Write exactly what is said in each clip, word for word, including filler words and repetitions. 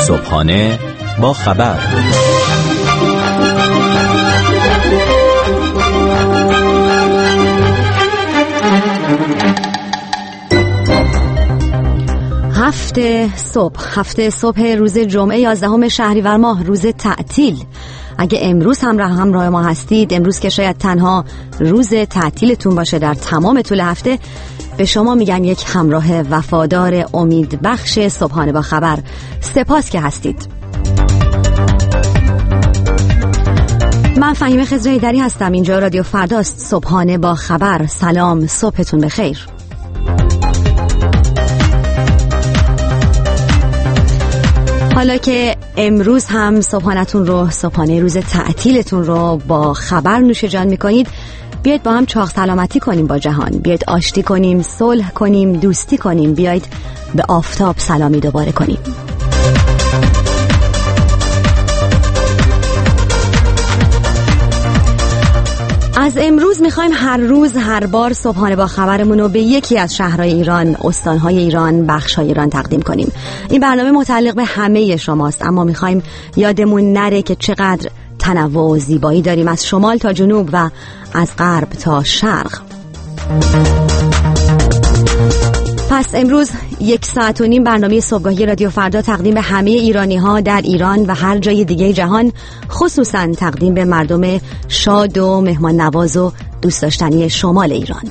صبحانه با خبر. هفته صبح هفته صبح روز جمعه یازدهم شهریور ماه، روز تعطیل. اگه امروز هم همراه ما هستید، امروز که شاید تنها روز تعطیلتون باشه در تمام طول هفته، به شما میگم یک همراه وفادار امید بخش صبحانه با خبر. سپاس که هستید. من فهیمه خضراییدری هستم، اینجا رادیو فرداست. صبحانه با خبر. سلام، صبحتون بخیر. حالا که امروز هم صبحانتون رو، صبحانه روز تعطیلتون رو با خبر نوش جان میکنید، بیاید با هم چاق سلامتی کنیم با جهان، بیاید آشتی کنیم، صلح کنیم، دوستی کنیم، بیاید به آفتاب سلامی دوباره کنیم. از امروز میخوایم هر روز هر بار صبحانه با خبرمون رو به یکی از شهرهای ایران، استانهای ایران، بخشهای ایران تقدیم کنیم. این برنامه متعلق به همه شماست، اما میخوایم یادمون نره که چقدر تنوع و زیبایی داریم، از شمال تا جنوب و از غرب تا شرق. پس امروز یک ساعت و نیم برنامه صبحگاهی رادیو فردا تقدیم به همه ایرانی ها در ایران و هر جای دیگه جهان، خصوصا تقدیم به مردم شاد و مهمان نواز و دوست داشتنی شمال ایران.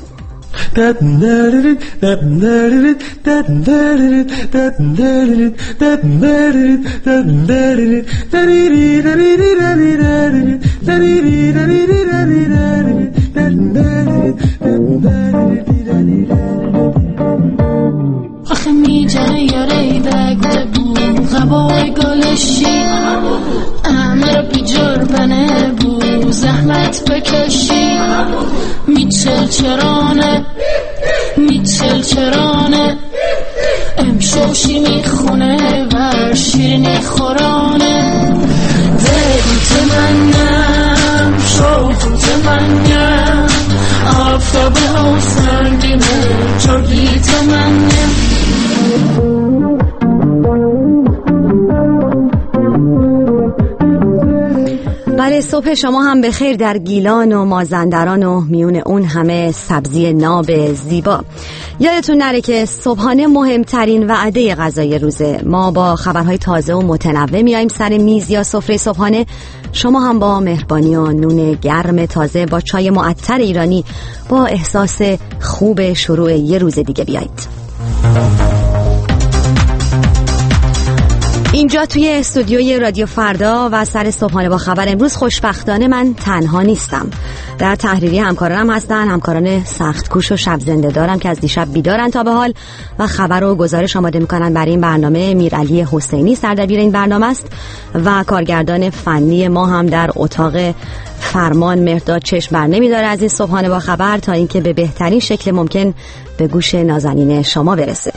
آخه میجنه یاره دگده بود غبای گلشی همه رو بیجور بنه بود زحمت بکشی میچل چرانه میچل چرانه امشوشی میخونه و شیرینی خورانه دیگی تمنم شوفو تمنم آفتابه ها سنگینه چرگی تمنم. بله، صبح شما هم بخیر در گیلان و مازندران و میون اون همه سبزی ناب زیبا. یادتون نره که صبحانه مهمترین وعده غذای روزه. ما با خبرهای تازه و متنوع میایم سر میز یا سفره صبحانه. شما هم با مهربانی و نون گرم تازه، با چای معطر ایرانی، با احساس خوب شروع یه روز دیگه بیایید. اینجا توی استودیوی رادیو فردا و سر صبحانه با خبر امروز خوشبختانه من تنها نیستم. در تحریری همکارانم هستن، همکاران سخت کوش و شب زنده دارم که از دیشب بیدارن تا به حال و خبر و گزارش آماده میکنن برای این برنامه. میرعلی حسینی سردبیر این برنامه است و کارگردان فنی ما هم در اتاق فرمان مرداد چشم بر نمیداره از این صبحانه با خبر تا اینکه به بهترین شکل ممکن به گوش نازنین شما برسه.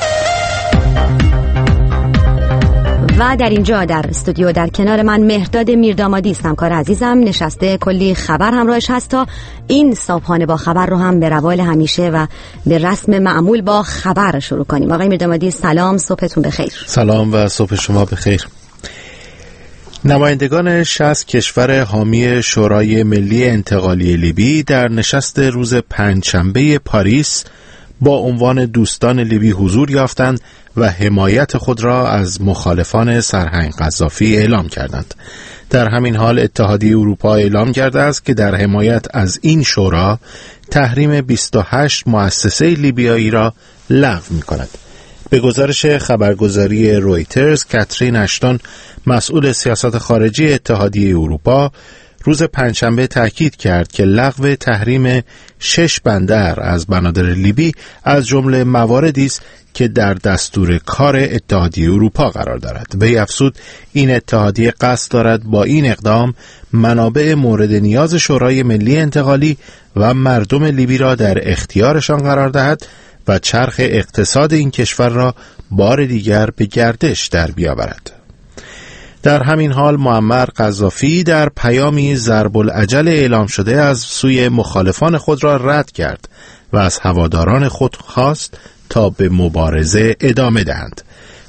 و در اینجا در استودیو در کنار من مهرداد میردامادی است، همکار عزیزم، نشسته کلی خبر همراهش هست تا این صبحانه با خبر رو هم به روال همیشه و به رسم معمول با خبر شروع کنیم. آقای میردامادی سلام، صبحتون بخیر. سلام و صبح شما بخیر. نمایندگان شصت کشور حامی شورای ملی انتقالی لیبی در نشست روز پنجشنبه پاریس با عنوان دوستان لیبی حضور یافتند و حمایت خود را از مخالفان سرهنگ قذافی اعلام کردند. در همین حال اتحادیه اروپا اعلام کرده است که در حمایت از این شورا تحریم بیست و هشت مؤسسه لیبیایی را لغو می‌کند. به گزارش خبرگزاری رویترز، کاترین اشتون، مسئول سیاست خارجی اتحادیه اروپا، روز پنجشنبه تاکید کرد که لغو تحریم شش بندر از بنادر لیبی از جمله مواردی است که در دستور کار اتحادیه اروپا قرار دارد. وی افزود این اتحادیه قصد دارد با این اقدام منابع مورد نیاز شورای ملی انتقالی و مردم لیبی را در اختیارشان قرار دهد و چرخ اقتصاد این کشور را بار دیگر به گردش در بیاورد. در همین حال معمر قذافی در پیامی ضرب العجل اعلام شده از سوی مخالفان خود را رد کرد و از هواداران خود خواست تا به مبارزه ادامه دهند.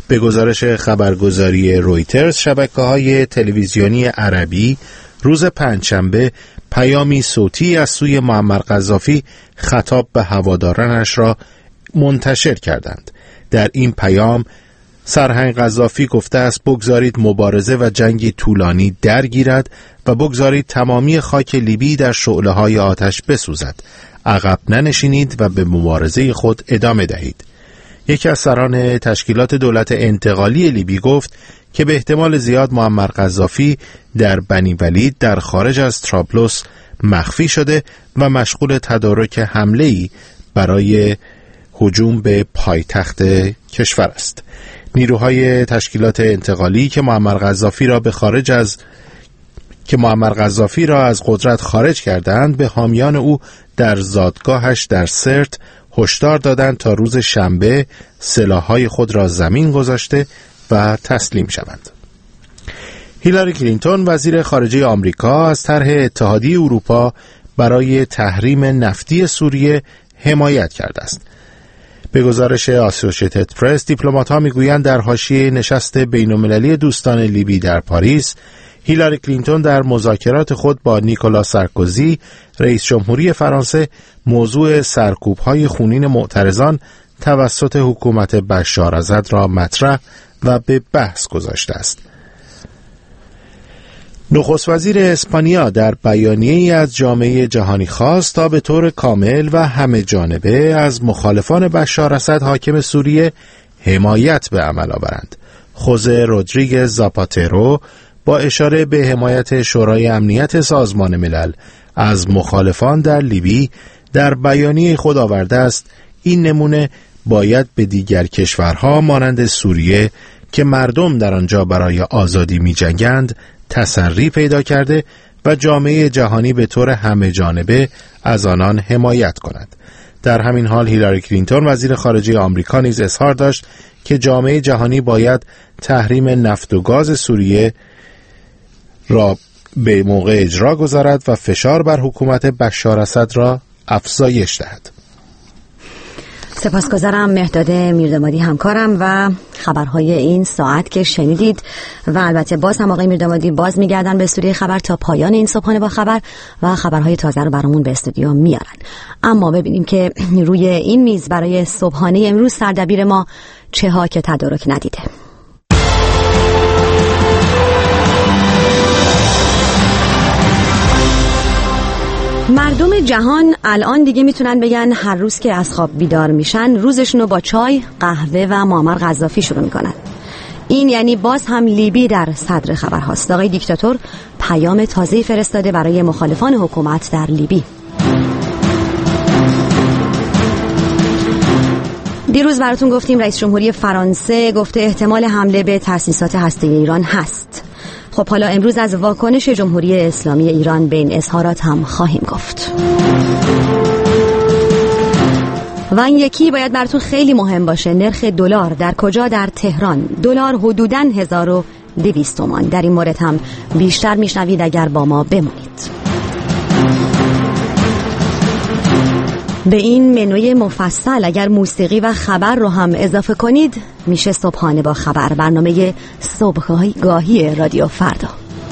به گزارش خبرگزاری رویترز، شبکه‌های تلویزیونی عربی روز پنجشنبه پیامی صوتی از سوی معمر قذافی خطاب به هوادارانش را منتشر کردند. در این پیام سرهنگ قذافی گفته است بگذارید مبارزه و جنگی طولانی درگیرد و بگذارید تمامی خاک لیبی در شعله‌های آتش بسوزد. عقب ننشینید و به مبارزه خود ادامه دهید. یکی از سران تشکیلات دولت انتقالی لیبی گفت که به احتمال زیاد معمر قذافی در بنی ولید در خارج از طرابلس مخفی شده و مشغول تدارک حمله‌ای برای هجوم به پایتخت کشور است. نیروهای تشکیلات انتقالی که معمر قذافی را به خارج از که معمر قذافی را از قدرت خارج کردند به حامیان او در زادگاهش در سرت هشدار دادند تا روز شنبه سلاح‌های خود را زمین گذاشته و تسلیم شوند. هیلاری کلینتون وزیر خارجه آمریکا از طرح اتحادیه اروپا برای تحریم نفتی سوریه حمایت کرده است. به گزارش آسوشیتد پرس، دیپلمات‌ها میگویند در حاشیه نشست بین‌المللی دوستان لیبی در پاریس، هیلاری کلینتون در مذاکرات خود با نیکولا سارکوزی رئیس جمهوری فرانسه موضوع سرکوب‌های خونین معترضان توسط حکومت بشار اسد را مطرح و به بحث گذاشته است. نخست وزیر اسپانیا در بیانیه‌ای از جامعه جهانی خواست تا به طور کامل و همه جانبه از مخالفان بشار اسد حاکم سوریه حمایت به عمل آورند. خوزه رودریگز زاپاترو با اشاره به حمایت شورای امنیت سازمان ملل از مخالفان در لیبی در بیانیه خود آورده است این نمونه باید به دیگر کشورها مانند سوریه که مردم در آنجا برای آزادی می جنگند تسری پیدا کرده و جامعه جهانی به طور همه جانبه از آنان حمایت کند. در همین حال هیلاری کلینتون وزیر خارجه آمریکا نیز اظهار داشت که جامعه جهانی باید تحریم نفت و گاز سوریه را به موقع اجرا گذارد و فشار بر حکومت بشار اسد را افزایش دهد. سپاسگزارم مهداد میردامادی همکارم و خبرهای این ساعت که شنیدید و البته باز هم آقای میردامادی باز میگردن به استودیوی خبر تا پایان این صبحانه با خبر و خبرهای تازه رو برامون به استودیو میارن. اما ببینیم که روی این میز برای صبحانه امروز سردبیر ما چه ها که تدارک ندیده. مردم جهان الان دیگه میتونن بگن هر روز که از خواب بیدار میشن روزشونو با چای، قهوه و معمر قذافی شروع میکنن. این یعنی باز هم لیبی در صدر خبر هاست. آقای دیکتاتور پیام تازه‌ای فرستاده برای مخالفان حکومت در لیبی. دیروز براتون گفتیم رئیس جمهوری فرانسه گفته احتمال حمله به تأسیسات هسته‌ای ایران هست. خب حالا امروز از واکنش جمهوری اسلامی ایران به این اظهارات هم خواهیم گفت. و این یکی باید براتون خیلی مهم باشه، نرخ دلار در کجا؟ در تهران. دلار حدوداً هزار و دویست تومان. در این مورد هم بیشتر میشنوید اگر با ما بمونید. به این منوی مفصل اگر موسیقی و خبر رو هم اضافه کنید میشه صبحانه با خبر، برنامه صبحگاهی رادیو فردا.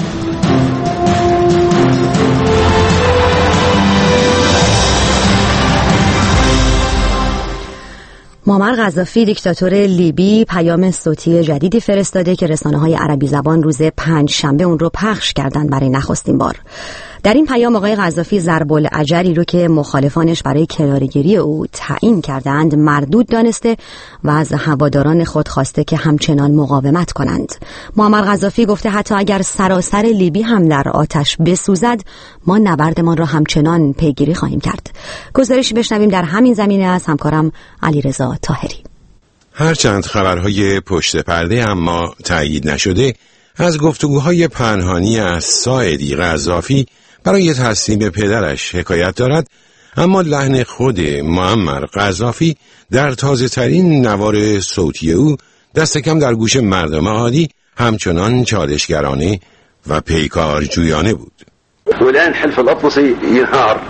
معمر قذافی دیکتاتور لیبی پیام صوتی جدیدی فرستاده که رسانه‌های عربی زبان روز پنج شنبه اون رو پخش کردن برای نخستین بار. در این پیام آقای قذافی ضرب الاجری رو که مخالفانش برای کناره‌گیری او تعیین کردند مردود دانسته و از هواداران خود خواسته که همچنان مقاومت کنند. معمر قذافی گفته حتی اگر سراسر لیبی هم در آتش بسوزد ما نبردمان را همچنان پیگیری خواهیم کرد. گزارشی بشنویم در همین زمینه از همکارم علیرضا طاهری. هرچند خبرهای پشت پرده اما تایید نشده از گفتگوهای پنهانی از ساعدی قذافی برای تسلیم پدرش حکایت دارد، اما لحن خود معمر قذافی در تازه ترین نوار صوتی او دست کم در گوش مردم عادی همچنان چالشگرانه و پیکارجویانه بود. والآن حلف الأطلسي ينهار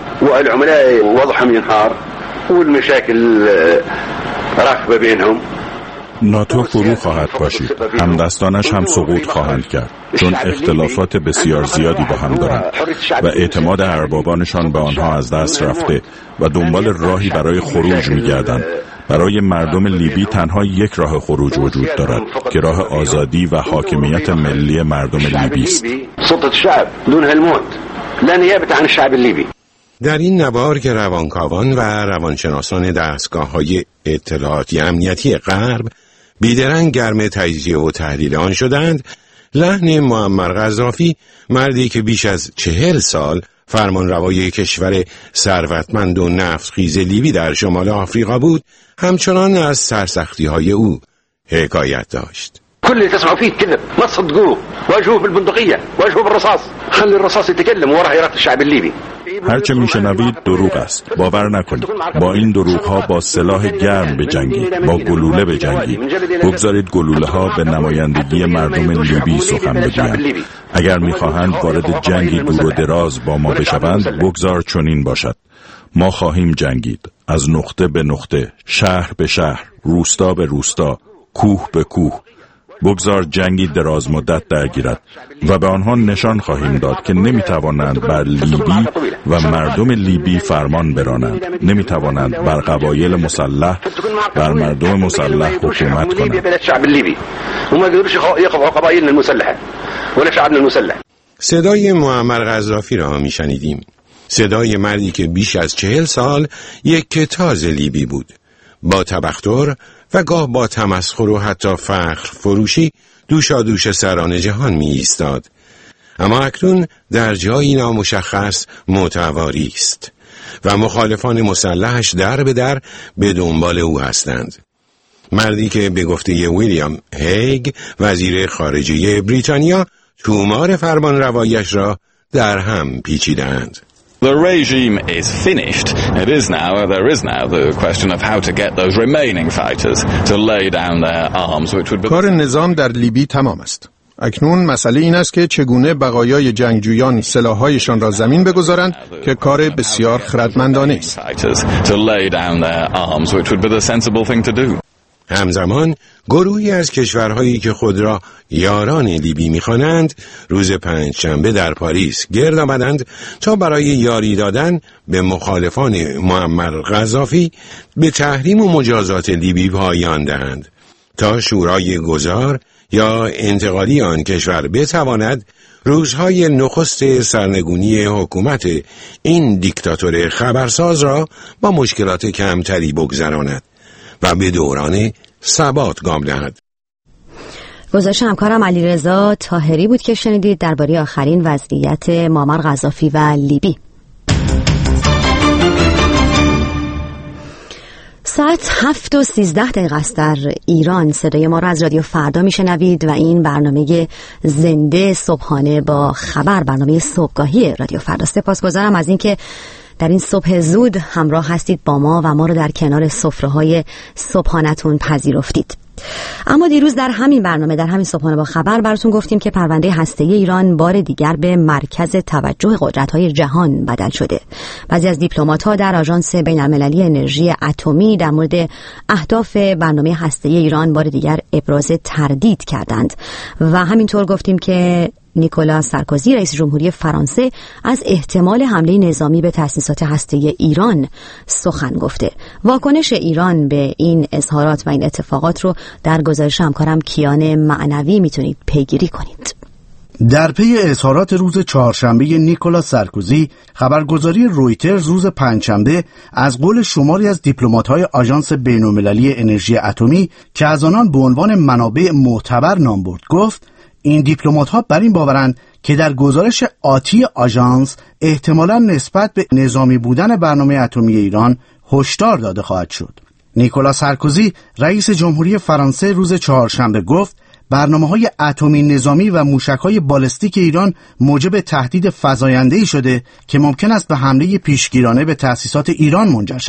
والعملاء وضعهم ينهار والمشاكل راكبة بينهم ناتو فرو خواهد باشید. همدستانش هم سقوط خواهند کرد، چون اختلافات بسیار زیادی با هم دارند و اعتماد اربابانشان به آنها از دست رفته و دنبال راهی برای خروج می‌گردند. برای مردم لیبی تنها یک راه خروج وجود دارد که راه آزادی و حاکمیت ملی مردم لیبی است. در این نوار که روانکاوان و روانشناسان دستگاه‌های اطلاعاتی امنیتی غرب بیدرنگ گرم تجزیه و تحلیل آن شدند، لحن معمر قذافی، مردی که بیش از چهل سال فرمانروای کشور ثروتمند و نفتخیز لیبی در شمال آفریقا بود، همچنان از سرسختی‌های او حکایت داشت. كل اللي تسمعوا فيه كذب، ما تصدقوه، واجهوه بالبندقية، واجهوه بالرصاص، خلي الرصاص يتكلم وراء إرادة الشعب الليبي. هرچه میشنوید دروغ است. باور نکنید. با این دروغ ها با سلاح گرم بجنگید، با گلوله بجنگید. بگذارید گلوله ها به نمایندگی مردم لیبی سخن بگویند. اگر میخواهند وارد جنگی دور و دراز با ما بشوند، بگذار چنین باشد. ما خواهیم جنگید، از نقطه به نقطه، شهر به شهر، روستا به روستا، کوه به کوه. بگذار جنگی دراز مدت درگیرد و به آنها نشان خواهیم داد که نمیتوانند بر لیبی و مردم لیبی فرمان برانند، نمیتوانند بر قبایل مسلح بر مردم مسلح حکومت کنند. صدای معمر قذافی را میشنیدیم. صدای مردی که بیش از چهل سال یک کتاز لیبی بود، با تبختر و گاه با تمسخر و حتی فخر فروشی دوشا دوش سران جهان می ایستاد. اما اکنون در جایی نامشخص متواری است و مخالفان مسلحش در به در به دنبال او هستند. مردی که به گفته ویلیام هیگ، وزیر خارجه بریتانیا، تومار فرمان روایش را در هم پیچیدند. The regime is finished. It is now, there is now the question of how to get those remaining fighters to lay down their arms, which would be... کار نظام در لیبی تمام است. اکنون مسئله این است که چگونه بقایای جنگجویان سلاح‌هایشان را زمین بگذارند که کار بسیار خردمندانه است. To lay down their arms, which would be the sensible thing to do. همزمان گروهی از کشورهایی که خود را یاران لیبی می‌خوانند روز پنجشنبه در پاریس گرد آمدند تا برای یاری دادن به مخالفان معمر قذافی به تحریم و مجازات لیبی پایان دهند تا شورای گذار یا انتقالی آن کشور بتواند روزهای نخست سرنگونی حکومت این دیکتاتور خبرساز را با مشکلات کمتری بگذراند و به دوران ثبات گام دهد. گزارش همکارم علیرضا طاهری بود که شنیدید درباره آخرین وضعیت معمر قذافی و لیبی. ساعت هفت و سیزده دقیقه است در ایران. صدای ما را از رادیو فردا میشنوید و این برنامه زنده صبحانه با خبر، برنامه صبحگاهی رادیو فردا. سپاسگزارم از اینکه در این صبح زود همراه هستید با ما و ما رو در کنار سفره‌های صبحانه‌تون پذیرفتید. اما دیروز در همین برنامه، در همین صبحانه با خبر، براتون گفتیم که پرونده هسته‌ای ایران بار دیگر به مرکز توجه قدرت‌های جهان بدل شده. بعضی از دیپلمات‌ها در آژانس بین‌المللی انرژی اتمی در مورد اهداف برنامه هسته‌ای ایران بار دیگر ابراز تردید کردند و همینطور گفتیم که نیکولا سارکوزی رئیس جمهوری فرانسه از احتمال حمله نظامی به تأسیسات هسته‌ای ایران سخن گفته. واکنش ایران به این اظهارات و این اتفاقات رو در گزارش همکارم کیان معنوی میتونید پیگیری کنید. در پی اظهارات روز چهارشنبه نیکولا سارکوزی، خبرگزاری رویترز روز پنجشنبه از قول شماری از دیپلمات‌های آژانس بین‌المللی انرژی اتمی که از آنان به عنوان منابع معتبر نام برد گفت این دیپلمات‌ها بر این باورند که در گزارش آتی آژانس احتمالاً نسبت به نظامی بودن برنامه اتمی ایران هشدار داده خواهد شد. نیکولا سارکوزی رئیس جمهوری فرانسه روز چهارشنبه گفت برنامه‌های اتمی نظامی و موشک‌های بالستیک ایران موجب تهدید فزاینده‌ای شده که ممکن است به حمله پیشگیرانه به تأسیسات ایران منجر شود.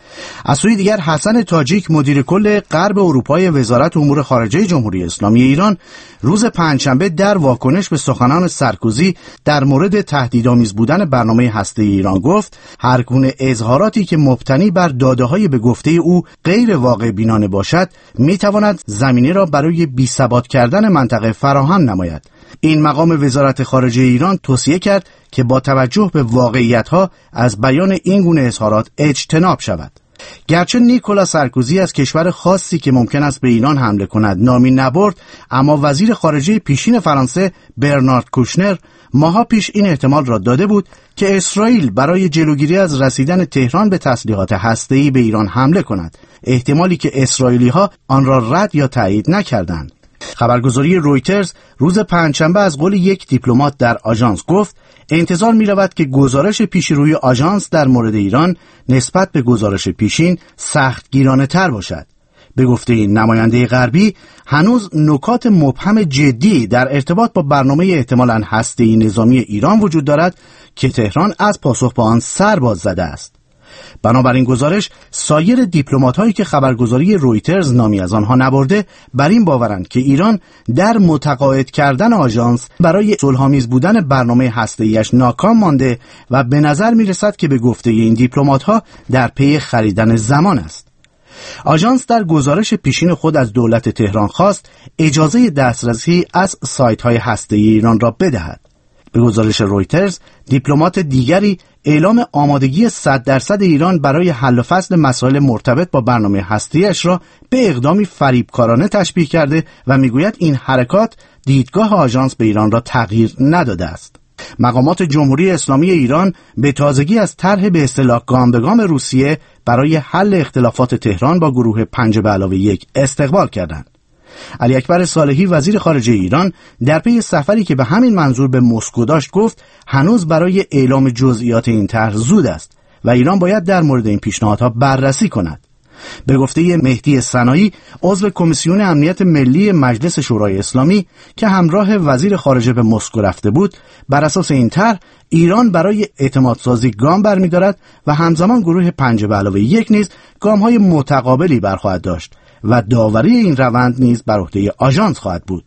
از سوی دیگر حسن تاجیک مدیر کل غرب اروپای وزارت امور خارجه جمهوری اسلامی ایران روز پنجشنبه در واکنش به سخنان سارکوزی در مورد تهدیدآمیز بودن برنامه هسته‌ای ایران گفت هر گونه اظهاراتی که مبتنی بر داده‌های به گفته او غیر واقع بینانه باشد می‌تواند زمینه را برای بی‌ثبات کردن منطقه فراهم نماید. این مقام وزارت خارجه ایران توصیه کرد که با توجه به واقعیت‌ها از بیان این گونه اظهارات اجتناب شود. گرچه نیکولا سارکوزی از کشور خاصی که ممکن است به ایران حمله کند نامی نبرد، اما وزیر خارجه پیشین فرانسه برنارد کوشنر ماها پیش این احتمال را داده بود که اسرائیل برای جلوگیری از رسیدن تهران به تسلیحات هسته‌ای به ایران حمله کند، احتمالی که اسرائیلی‌ها آن را رد یا تایید نکردند. خبرگزاری رویترز روز پنجشنبه از قول یک دیپلمات در آژانس گفت انتظار می‌رود که گزارش پیشروی آژانس در مورد ایران نسبت به گزارش پیشین سختگیرانه‌تر باشد. به گفته این نماینده غربی هنوز نکات مبهم جدی در ارتباط با برنامه احتمالاً هسته‌ای نظامی ایران وجود دارد که تهران از پاسخ به آن سر باز زده است. بنابراین گزارش سایر دیپلمات‌هایی که خبرگزاری رویترز نامی از آنها نبرده بر این باورند که ایران در متقاعد کردن آژانس برای صلح‌آمیز بودن برنامه هسته‌ایش ناکام مانده و به نظر می‌رسد که به گفته این دیپلمات‌ها در پی خریدن زمان است. آژانس در گزارش پیشین خود از دولت تهران خواست اجازه دسترسی از سایت‌های هسته‌ای ایران را بدهد. به گزارش رویترز دیپلمات دیگری اعلام آمادگی صد درصد ایران برای حل و فصل مسائل مرتبط با برنامه هسته‌ایش را به اقدامی فریبکارانه تشبیه کرده و میگوید این حرکات دیدگاه آژانس به ایران را تغییر نداده است. مقامات جمهوری اسلامی ایران به تازگی از طرح به اصطلاح گام به گام روسیه برای حل اختلافات تهران با گروه پنج به علاوه یک استقبال کردند. علی اکبر صالحی وزیر خارجه ایران در پی سفری که به همین منظور به مسکو داشت گفت هنوز برای اعلام جزئیات این طرح زود است و ایران باید در مورد این پیشنهادها بررسی کند. به گفته مهدی سنایی عضو کمیسیون امنیت ملی مجلس شورای اسلامی که همراه وزیر خارجه به مسکو رفته بود، بر اساس این طرح ایران برای اعتمادسازی گام برمی‌دارد و همزمان گروه پنج به علاوه یک نیز گام‌های متقابلی برخواهد داشت و داوری این روند نیز بر عهده آژانس خواهد بود.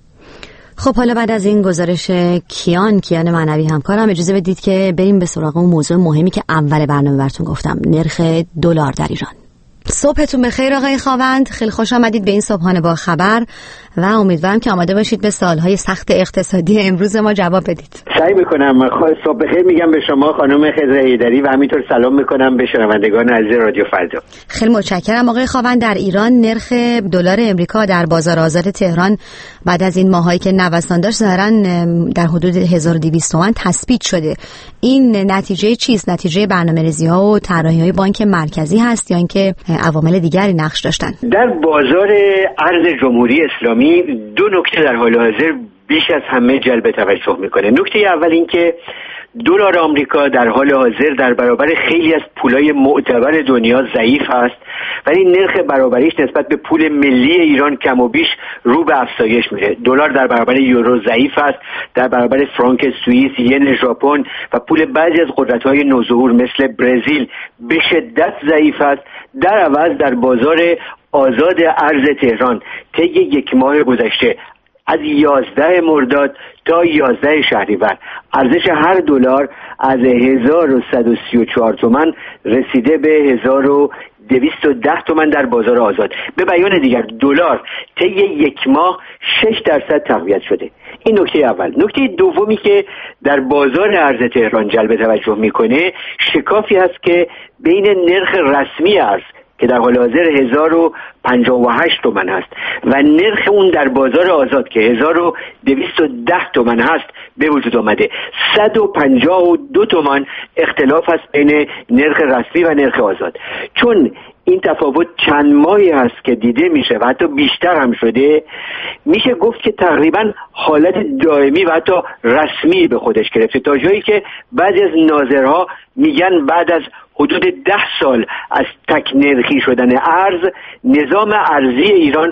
خب حالا بعد از این گزارش کیان کیان معنوی همکارم اجازه بدید که بریم به سراغ اون موضوع مهمی که اول برنامه براتون گفتم، نرخ دلار در ایران. صبحتون بخیر آقای خاوند، خیلی خوش آمدید به این صبحانه با خبر و امیدوارم که آماده باشید به سالهای سخت اقتصادی امروز ما جواب بدید. سعی میکنم. صبح بخیر میگم به شما خانم خضر حیدری و همینطور سلام میکنم به شنوندگان عزیز رادیو فردا. خیلی متشکرم آقای خاوند. در ایران نرخ دلار امریکا در بازار آزاد تهران بعد از این ماهایی که نوسان داشت ظاهرا در حدود هزار و دویست تومان تثبیت شده. این نتیجه چیست؟ نتیجه برنامه‌ریزی‌ها و طراحی‌های بانک مرکزی هست یا اینکه عوامل دیگری نقش داشتن؟ در بازار ارز جمهوری اسلامی دو نکته در حال حاضر بیش از همه جلب توجه میکنه. نکته اول این که دلار آمریکا در حال حاضر در برابر خیلی از پولای معتبر دنیا ضعیف است، ولی نرخ برابریش نسبت به پول ملی ایران کم و بیش رو به افزایش میره. دلار در برابر یورو ضعیف است، در برابر فرانک سوئیس، ین ژاپن و پول بعضی از قدرت‌های نوظهور مثل برزیل به شدت ضعیف است. در عوض در بازار آزاد ارز تهران طی یک ماه گذشته از یازده مرداد تا یازده شهریور ارزش هر دلار از هزار و صد و سی و چهار تومان رسیده به هزار و دویست و ده تومان در بازار آزاد. به بیان دیگر دلار طی یک ماه شش درصد تقویت شده. این نکته اول. نکته دومی که در بازار ارز تهران جلب توجه میکنه شکافی هست که بین نرخ رسمی ارز که در حال حاضر هزار و پنجاه و هشت تومان هست و نرخ اون در بازار آزاد که هزار و دویست و ده تومان هست به وجود آمده. صد و پنجاه و دو تومان اختلاف هست بین نرخ رسمی و نرخ آزاد. چون این تفاوت چند ماهی هست که دیده میشه و حتی بیشتر هم شده، میشه گفت که تقریبا حالت دائمی و حتی رسمی به خودش گرفته، تا جایی که بعضی از ناظرها میگن بعد از حدود ده سال از تک نرخی شدن ارز، نظام ارزی ایران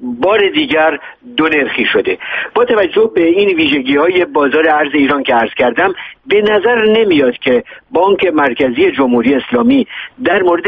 بار دیگر دو نرخی شده. با توجه به این ویژگی‌های بازار ارز ایران که عرض کردم، به نظر نمیاد که بانک مرکزی جمهوری اسلامی در مورد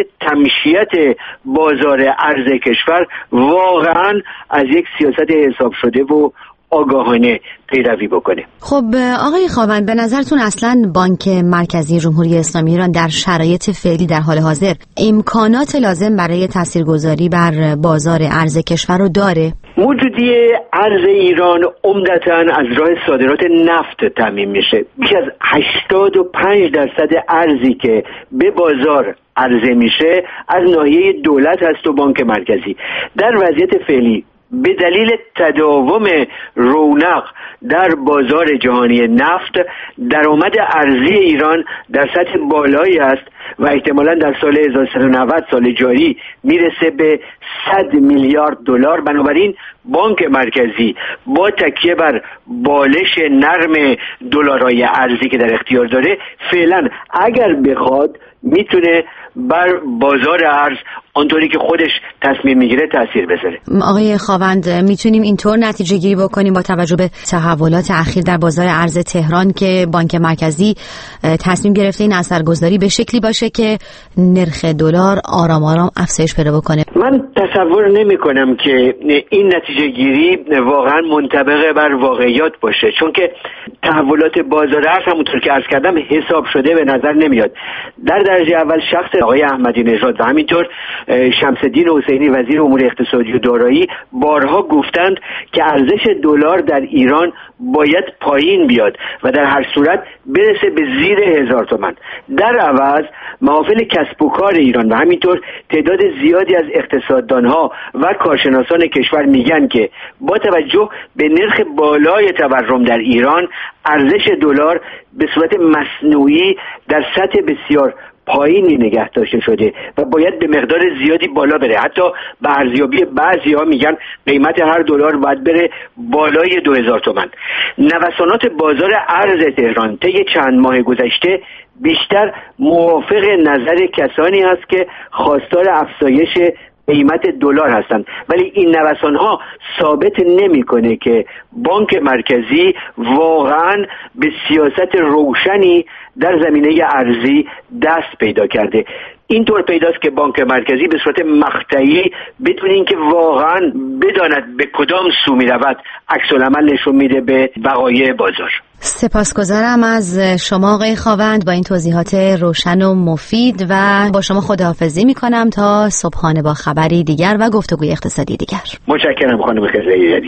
تمشیت بازار ارز کشور واقعا از یک سیاست حساب شده و آگاهانه پیروی بکنه. خب آقای خاوند، به نظرتون اصلا بانک مرکزی جمهوری اسلامی ایران در شرایط فعلی در حال حاضر امکانات لازم برای تاثیرگذاری بر بازار ارز کشور رو داره؟ موجودی ارز ایران عمدتاً از راه صادرات نفت تامین میشه. بیش از هشتاد و پنج درصد ارزی که به بازار عرضه میشه از ناحیه دولت هست و بانک مرکزی. در وضعیت فعلی به دلیل تداوم رونق در بازار جهانی نفت، درآمد ارزی ایران در سطح بالایی است و احتمالاً در سال هزار و سیصد و نود سال جاری میرسه به صد میلیارد دلار. بنابراین بانک مرکزی با تکیه بر بالش نرم دلارای ارزی که در اختیار داره، فعلا اگر بخواد میتونه بر بازار ارز آنطوری که خودش تصمیم میگیره تأثیر بذاره. آقای خاوند، میتونیم اینطور نتیجه گیری بکنیم با توجه به تحولات اخیر در بازار ارز تهران که بانک مرکزی تصمیم گرفته این اثرگذاری به شکلی باشه که نرخ دلار آرام آرام افزایش پیدا بکنه؟ من تصور نمی کنم که این نتیجه گیری واقعا منطبق بر واقعیات باشه، چون که تحولات بازار ارز همونطور که عرض کردم حساب شده به نظر نمیاد. در درجه اول شخص آقای احمدی نژاد و همینطور شمس‌الدین حسینی وزیر امور اقتصادی و دارایی بارها گفتند که ارزش دلار در ایران باید پایین بیاد و در هر صورت برسه به زیر هزار تومان. در عوض محافل کسب و کار ایران و همینطور تعداد زیادی از اقتصاددانها و کارشناسان کشور میگن که با توجه به نرخ بالای تورم در ایران، ارزش دلار به صورت مصنوعی در سطح بسیار پایینی نگه داشته شده و باید به مقدار زیادی بالا بره. حتی به ارزیابی بعضی‌ها میگن قیمت هر دلار باید بره بالای دو هزار تومان. نوسانات بازار ارز تهران طی چند ماه گذشته بیشتر موافق نظر کسانی هست که خواستار افزایش قیمت دلار هستند، ولی این نوسان‌ها ثابت نمی‌کنه که بانک مرکزی واقعاً به سیاست روشنی در زمینه ارزی دست پیدا کرده. اینطور پیداست که بانک مرکزی به صورت مقطعی بدون اینکه واقعاً بداند به کدام سو می‌رود عکس‌العمل نشون میده به وقایع بازار. سپاسگزارم از شما آقای خاوند با این توضیحات روشن و مفید و با شما خداحافظی میکنم تا صبحانه با خبری دیگر و گفتگوی اقتصادی دیگر. متشکرم خانم خزرایی.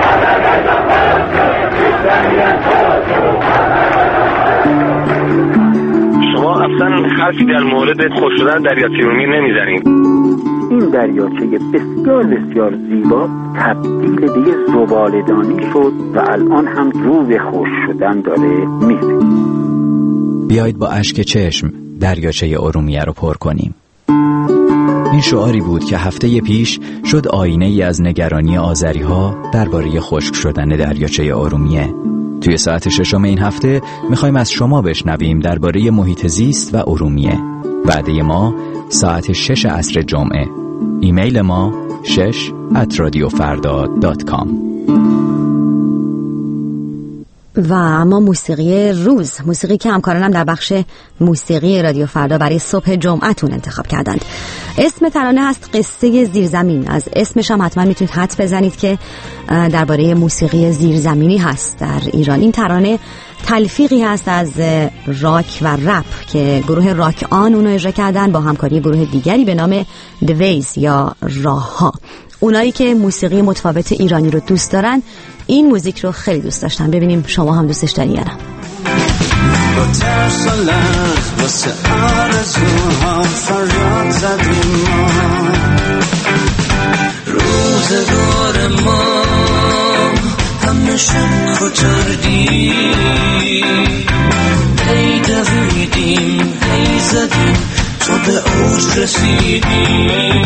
شما اصلا حرفی در مورد خشک شدن دریاچه ارومیه نمیزنید. این دریاچه بسیار بسیار زیبا تبدیل به یه زباله‌دانی شد و الان هم رو به خشک شدن داره میره. بیایید با اشک چشم دریاچه ارومیه رو پر کنیم. این شعاری بود که هفته پیش شد آینه ای از نگرانی آذری‌ها درباره خشک شدن دریاچه ارومیه. توی ساعت ششم این هفته میخوایم از شما بشنویم درباره محیط زیست و ارومیه. وعده ما ساعت شش عصر جمعه. ایمیل ما شش ات رادیو فردا دات کام. و اما موسیقی روز، موسیقی که همکارانم در بخش موسیقی رادیو فردا برای صبح جمعتون انتخاب کردند. اسم ترانه هست قصه زیرزمین. از اسمش هم حتما میتونید حدس بزنید که درباره موسیقی زیرزمینی هست در ایران. این ترانه تلفیقی هست از راک و رپ که گروه راک آن اونو اجرا کردن با همکاری گروه دیگری به نام دویز یا راهها. اونایی که موسیقی متفاوت ایرانی رو دوست دارن این موزیک رو خیلی دوست داشتن. ببینیم شما هم دوستش دارین یا نه. با ترس و لرز واسه آرزوها فریاد زدیم ما، روزگار ما همه شد کتردی، هی دویدیم هی زدیم تو به اوج رسیدیم.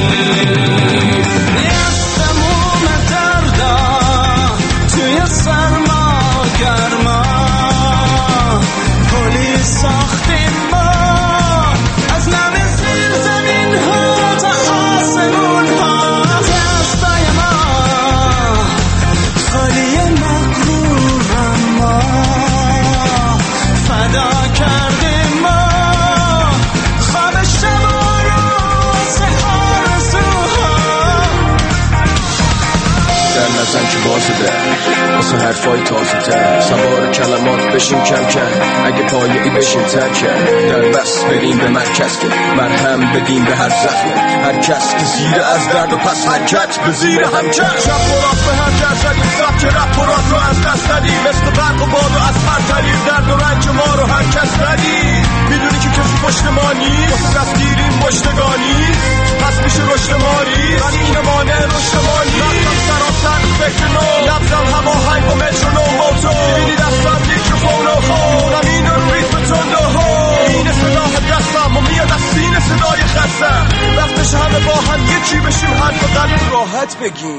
نزن که بازده واسه حرفای تازه تر سوار کلمات بشیم کم کم اگه پایه‌ای بشیم ترکه در بس بریم به مرکز که مرهم بدیم به هر زخم هر کس که زیر از درد و پس حرکت به زیر همچه شب برات به هر کس اگه سب که رب برات رو از دست ندیم مثل برق و باد و از هر طریق درد و رنج ما رو هر کس ندیم میدونی که کسی پشت ما نیست واسه دستگیریم پشتگانی پس میشه رشد ماری من این مانع رشد مالی رفتم سراسر فکر نو نبزم هوا هنگ و مترو نو موتو بینی دستم میکروفون و خونم این رو ریتم تند و هو این سلاح دستم و میاد از سینه صدای خستم وقتش همه با هم یکی بشیم حرف قلب راحت بگیم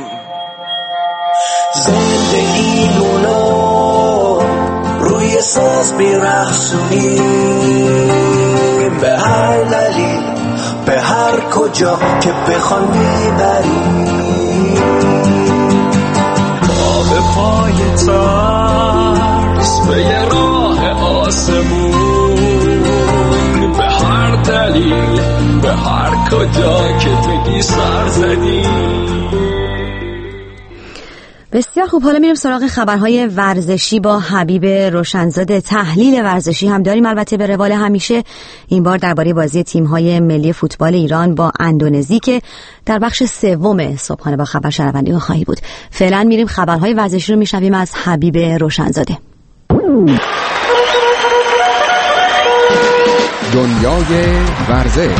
زندگیمونو روی ساز بیرخصونیم به هر دلیل به هر کجا که بخوان میبریم با به پای ترس به یه راه آسمون به هر دلیل به هر کجا که بگی سر زدیم. بسیار خوب، حالا میریم سراغ خبرهای ورزشی با حبیب روشنزاده. تحلیل ورزشی هم داریم البته به روال همیشه، این بار درباره بازی تیم‌های ملی فوتبال ایران با اندونزی که در بخش سوم صبحانه با خبر شنونده خواهی بود. فعلا میریم خبرهای ورزشی رو میشنویم از حبیب روشنزاده. دنیای ورزش.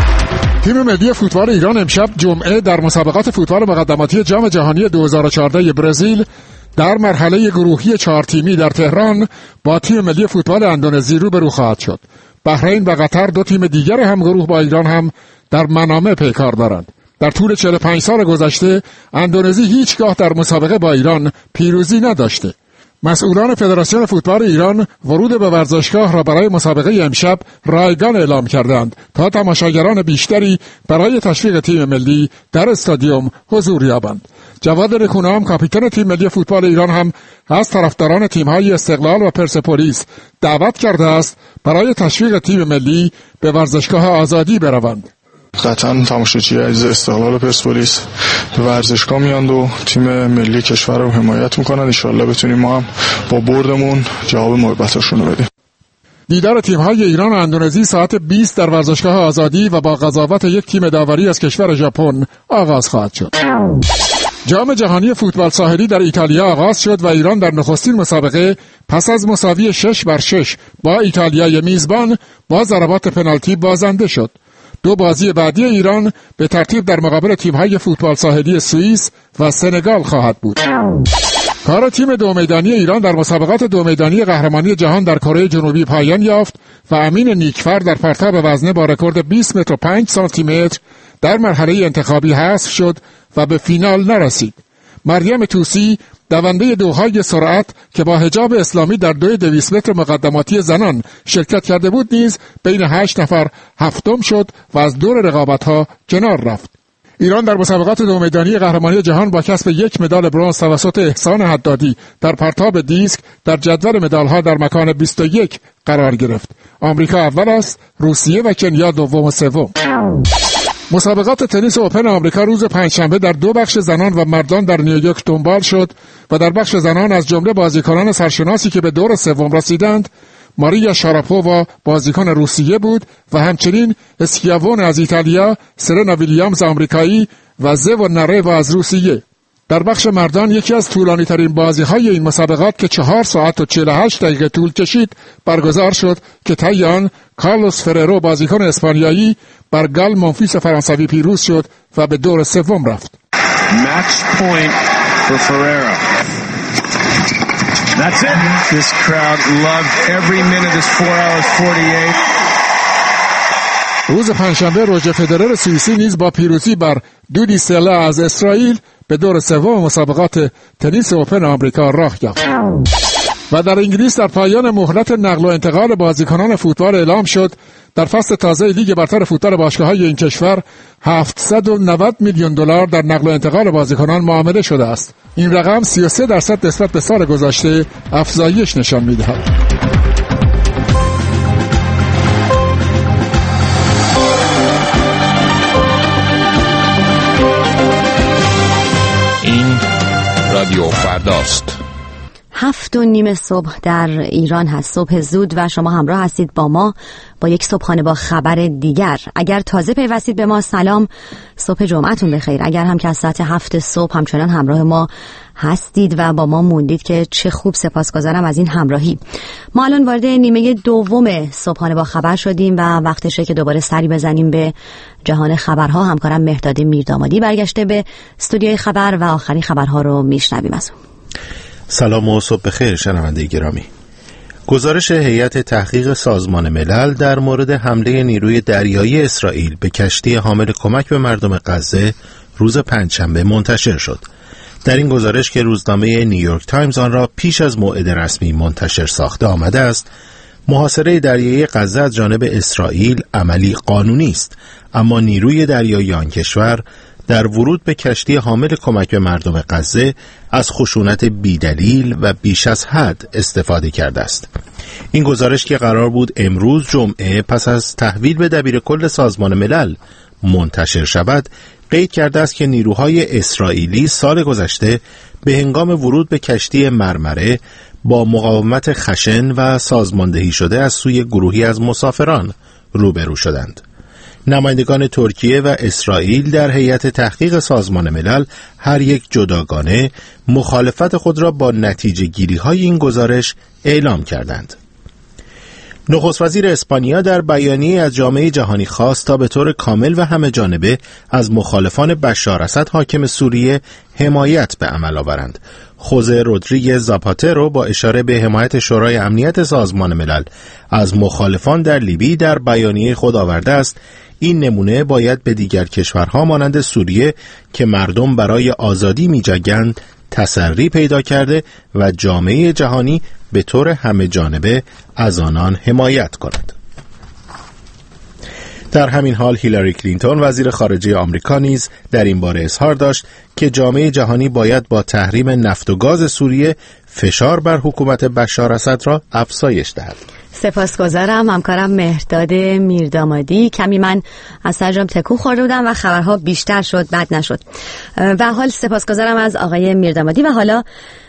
تیم ملی فوتبال ایران امشب جمعه در مسابقات فوتبال مقدماتی جام جهانی دو هزار و چهارده برزیل در مرحله گروهی چهار تیمی در تهران با تیم ملی فوتبال اندونزی روبرو خواهد شد. بحرین و قطر دو تیم دیگر همگروه با ایران هم در منامه پیکار دارند. در طول چهل و پنج سال گذشته اندونزی هیچگاه در مسابقه با ایران پیروزی نداشته. مسئولان فدراسیون فوتبال ایران ورود به ورزشگاه را برای مسابقه امشب رایگان اعلام کردند تا تماشاگران بیشتری برای تشویق تیم ملی در استادیوم حضور یابند. جواد رکونام کاپیتان تیم ملی فوتبال ایران هم از طرفداران تیم‌های استقلال و پرسپولیس دعوت کرده است برای تشویق تیم ملی به ورزشگاه آزادی بروند. قطعا تماشاچی عزیز استقلال و پرسپولیس به ورزشگاه میاند و تیم ملی کشور رو حمایت میکنن. ان شاءالله بتونیم ما هم با بردمون جواب محبتاشون رو بدیم. دیدار تیم‌های ایران و اندونزی ساعت بیست در ورزشگاه آزادی و با قضاوت یک تیم داوری از کشور ژاپن آغاز خواهد شد. جام جهانی فوتبال ساحلی در ایتالیا آغاز شد و ایران در نخستین مسابقه پس از مساوی شش بر شش با ایتالیای میزبان با ضربات پنالتی بازنده شد. دو بازی بعدی ایران به ترتیب در مقابل تیم‌های فوتبال ساحلی سوئیس و سنگال خواهد بود. کار تیم دو میدانی ایران در مسابقات دو میدانی قهرمانی جهان در کره جنوبی پایان یافت و امین نیکفر در پرتاب وزنه با رکورد بیست متر و پنج سانتی متر در مرحله انتخابی حذف شد و به فینال نرسید. مریم توسی دونده دوهای سرعت که با حجاب اسلامی در دوی دویست متر مقدماتی زنان شرکت کرده بود نیز بین هشت نفر هفتم شد و از دور رقابت‌ها کنار رفت. ایران در مسابقات دو میدانی قهرمانی جهان با کسب یک مدال برنز توسط احسان حدادی در پرتاب دیسک در جدول مدال‌ها در مکان بیست و یک قرار گرفت. آمریکا اول است، روسیه و کنیا دوم و سوم. مسابقات تنیس اوپن آمریکا روز پنجشنبه در دو بخش زنان و مردان در نیویورک دنبال شد و در بخش زنان از جمله بازیکنان سرشناسی که به دور سوم رسیدند ماریا شاراپووا بازیکن روسیه بود و همچنین اسکیاوون از ایتالیا، سرنا ویلیامز آمریکایی و زو نرو از روسیه. در بخش مردان یکی از طولانی ترین بازی های این مسابقات که چهار ساعت و چهل و هشت دقیقه طول کشید برگزار شد که طی آن کارلوس فررو بازیکن اسپانیایی بر گال منفیس فرانسوی پیروز شد و به دور سوم رفت. Match point for Ferrero. That's it. This crowd loved every minute. This four hours forty-eight. روز پنجشنبه روژر فدرر سوئیسی نیز با پیروزی بر دودی سلا از اسرائیل به دور سوم مسابقات تنیس اوپن آمریکا راه یافت. و در انگلیس در پایان مهلت نقل و انتقال بازیکنان فوتبال اعلام شد در فصل تازه لیگ برتر فوتبال باشگاه‌های این کشور هفتصد و نود میلیون دلار در نقل و انتقال بازیکنان معامله شده است. این رقم سی و سه درصد نسبت به سال گذشته افزایش نشان می‌دهد. رادیو فرداست. هفت و نیم صبح در ایران هست، صبح زود، و شما همراه هستید با ما با یک صبحانه با خبر دیگر. اگر تازه پیوستید به ما، سلام، صبح جمعتون بخیر. اگر هم که از ساعت هفت صبح همچنان همراه ما هستید و با ما موندید که چه خوب، سپاسگزارم از این همراهی. ما الان وارد نیمه دوم صبحانه با خبر شدیم و وقتشه که دوباره سری بزنیم به جهان خبرها. همکارم مهداد میردامادی برگشته به استودیوی خبر و آخرین خبرها رو میشنویم از اون. سلام و صبح بخیر شنونده گرامی. گزارش هیئت تحقیق سازمان ملل در مورد حمله نیروی دریایی اسرائیل به کشتی حامل کمک به مردم غزه روز پنجشنبه منتشر شد. در این گزارش که روزنامه نیویورک تایمز آن را پیش از موعد رسمی منتشر ساخته آمده است، محاصره دریایی غزه از جانب اسرائیل عملی قانونی است، اما نیروی دریایی آن کشور در ورود به کشتی حامل کمک به مردم غزه از خشونت بیدلیل و بیش از حد استفاده کرده است. این گزارش که قرار بود امروز جمعه پس از تحویل به دبیرکل سازمان ملل منتشر شود، قید کرده است که نیروهای اسرائیلی سال گذشته به هنگام ورود به کشتی مرمره با مقاومت خشن و سازماندهی شده از سوی گروهی از مسافران روبرو شدند. نمایندگان ترکیه و اسرائیل در هیئت تحقیق سازمان ملل هر یک جداگانه مخالفت خود را با نتیجه گیری های این گزارش اعلام کردند. نخست وزیر اسپانیا در بیانیه از جامعه جهانی خواست تا به طور کامل و همه جانبه از مخالفان بشار اسد حاکم سوریه حمایت به عمل آورند. خوزه رودریگز زاپاترو با اشاره به حمایت شورای امنیت سازمان ملل از مخالفان در لیبی در بیانیه خود آورده است این نمونه باید به دیگر کشورها مانند سوریه که مردم برای آزادی می‌جنگند تسری پیدا کرده و جامعه جهانی به طور همه جانبه از آنان حمایت کند. در همین حال هیلاری کلینتون وزیر خارجه آمریکا نیز در این باره اظهار داشت که جامعه جهانی باید با تحریم نفت و گاز سوریه فشار بر حکومت بشار اسد را افزایش دهد. سپاسگزارم همکارم مهداد میردامادی. کمی من از سرجام تکون خورده بودم و خبرها بیشتر شد، بد نشد. و حال سپاسگزارم از آقای میردامادی و حالا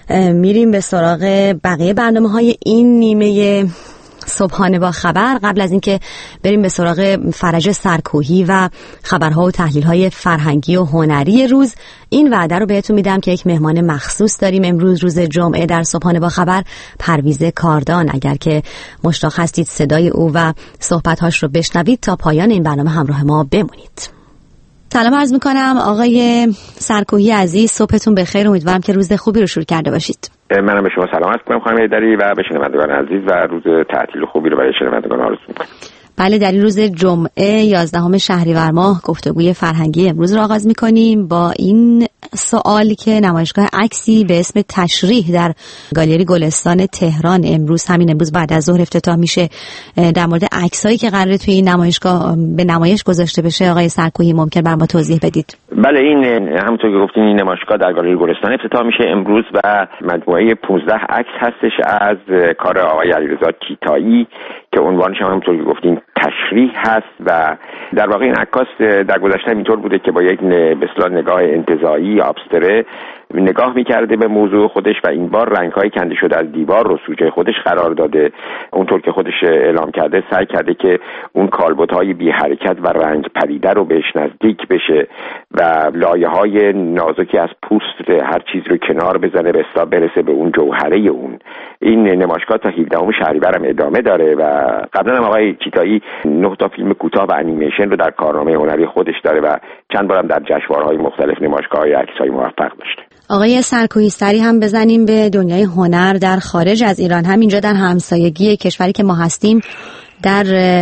میریم به سراغ بقیه برنامه‌های این نیمه صبحانه با خبر. قبل از اینکه بریم به سراغ فرج سرکوهی و خبرها و تحلیل‌های فرهنگی و هنری روز، این وعده رو بهتون میدم که یک مهمان مخصوص داریم امروز روز جمعه در صبحانه با خبر، پرویز کاردان. اگر که مشتاق هستید صدای او و صحبت‌هاش رو بشنوید تا پایان این برنامه همراه ما بمونید. سلام عرض میکنم آقای سرکوهی عزیز، صبحتون بخیر، امیدوارم که روز خوبی رو شروع کرده باشید. منم به شما سلام عرض میکنم خانم ایدری و به شنوندگان عزیز و روز تعطیل خوبی رو برای شنوندگان آرزو میکنم. بله، در این روز جمعه یازدهم شهریور ماه گفتگوی فرهنگی امروز رو آغاز می‌کنیم با این سوالی که نمایشگاه عکسی به اسم تشریح در گالری گلستان تهران امروز همین امروز بعد از ظهر افتتاح میشه. در مورد عکسایی که قراره توی این نمایشگاه به نمایش گذاشته بشه آقای سرکوهی ممکن برام توضیح بدید؟ بله، این همونطور که گفتین این نمایشگاه در گالری گلستان افتتاح میشه امروز و مجموعه پانزده عکس هستش از کار آقای علیرضا کیتایی که عنوانش هم همونطور که گفتین تشریح هست و در واقع این عکاس در گذشته اینطور بوده که با یک به اصطلاح نگاه انتزاعی ابستره نگاه میکرده به موضوع خودش و این بار رنگ‌های کنده شده از دیوار رو سوژه خودش قرار داده. اونطور که خودش اعلام کرده سعی کرده که اون کالبدهای بی حرکت و رنگ پریده رو بهش نزدیک بشه و لایه‌های نازکی از پوست هر چیز رو کنار بزنه به حساب برسه به اون جوهره اون. این نمایشگاه تا هفدهم شهریور هم ادامه داره و قبلا هم آقای چیتایی نه تا فیلم کوتاه و انیمیشن رو در کارنامه هنری خودش داره و چند بارم در جشنواره‌های مختلف نمایشگاه‌های عکس‌های موفق داشته. آقای سرکوهی سری هم بزنیم به دنیای هنر در خارج از ایران، همینجا در همسایگی کشوری که ما هستیم در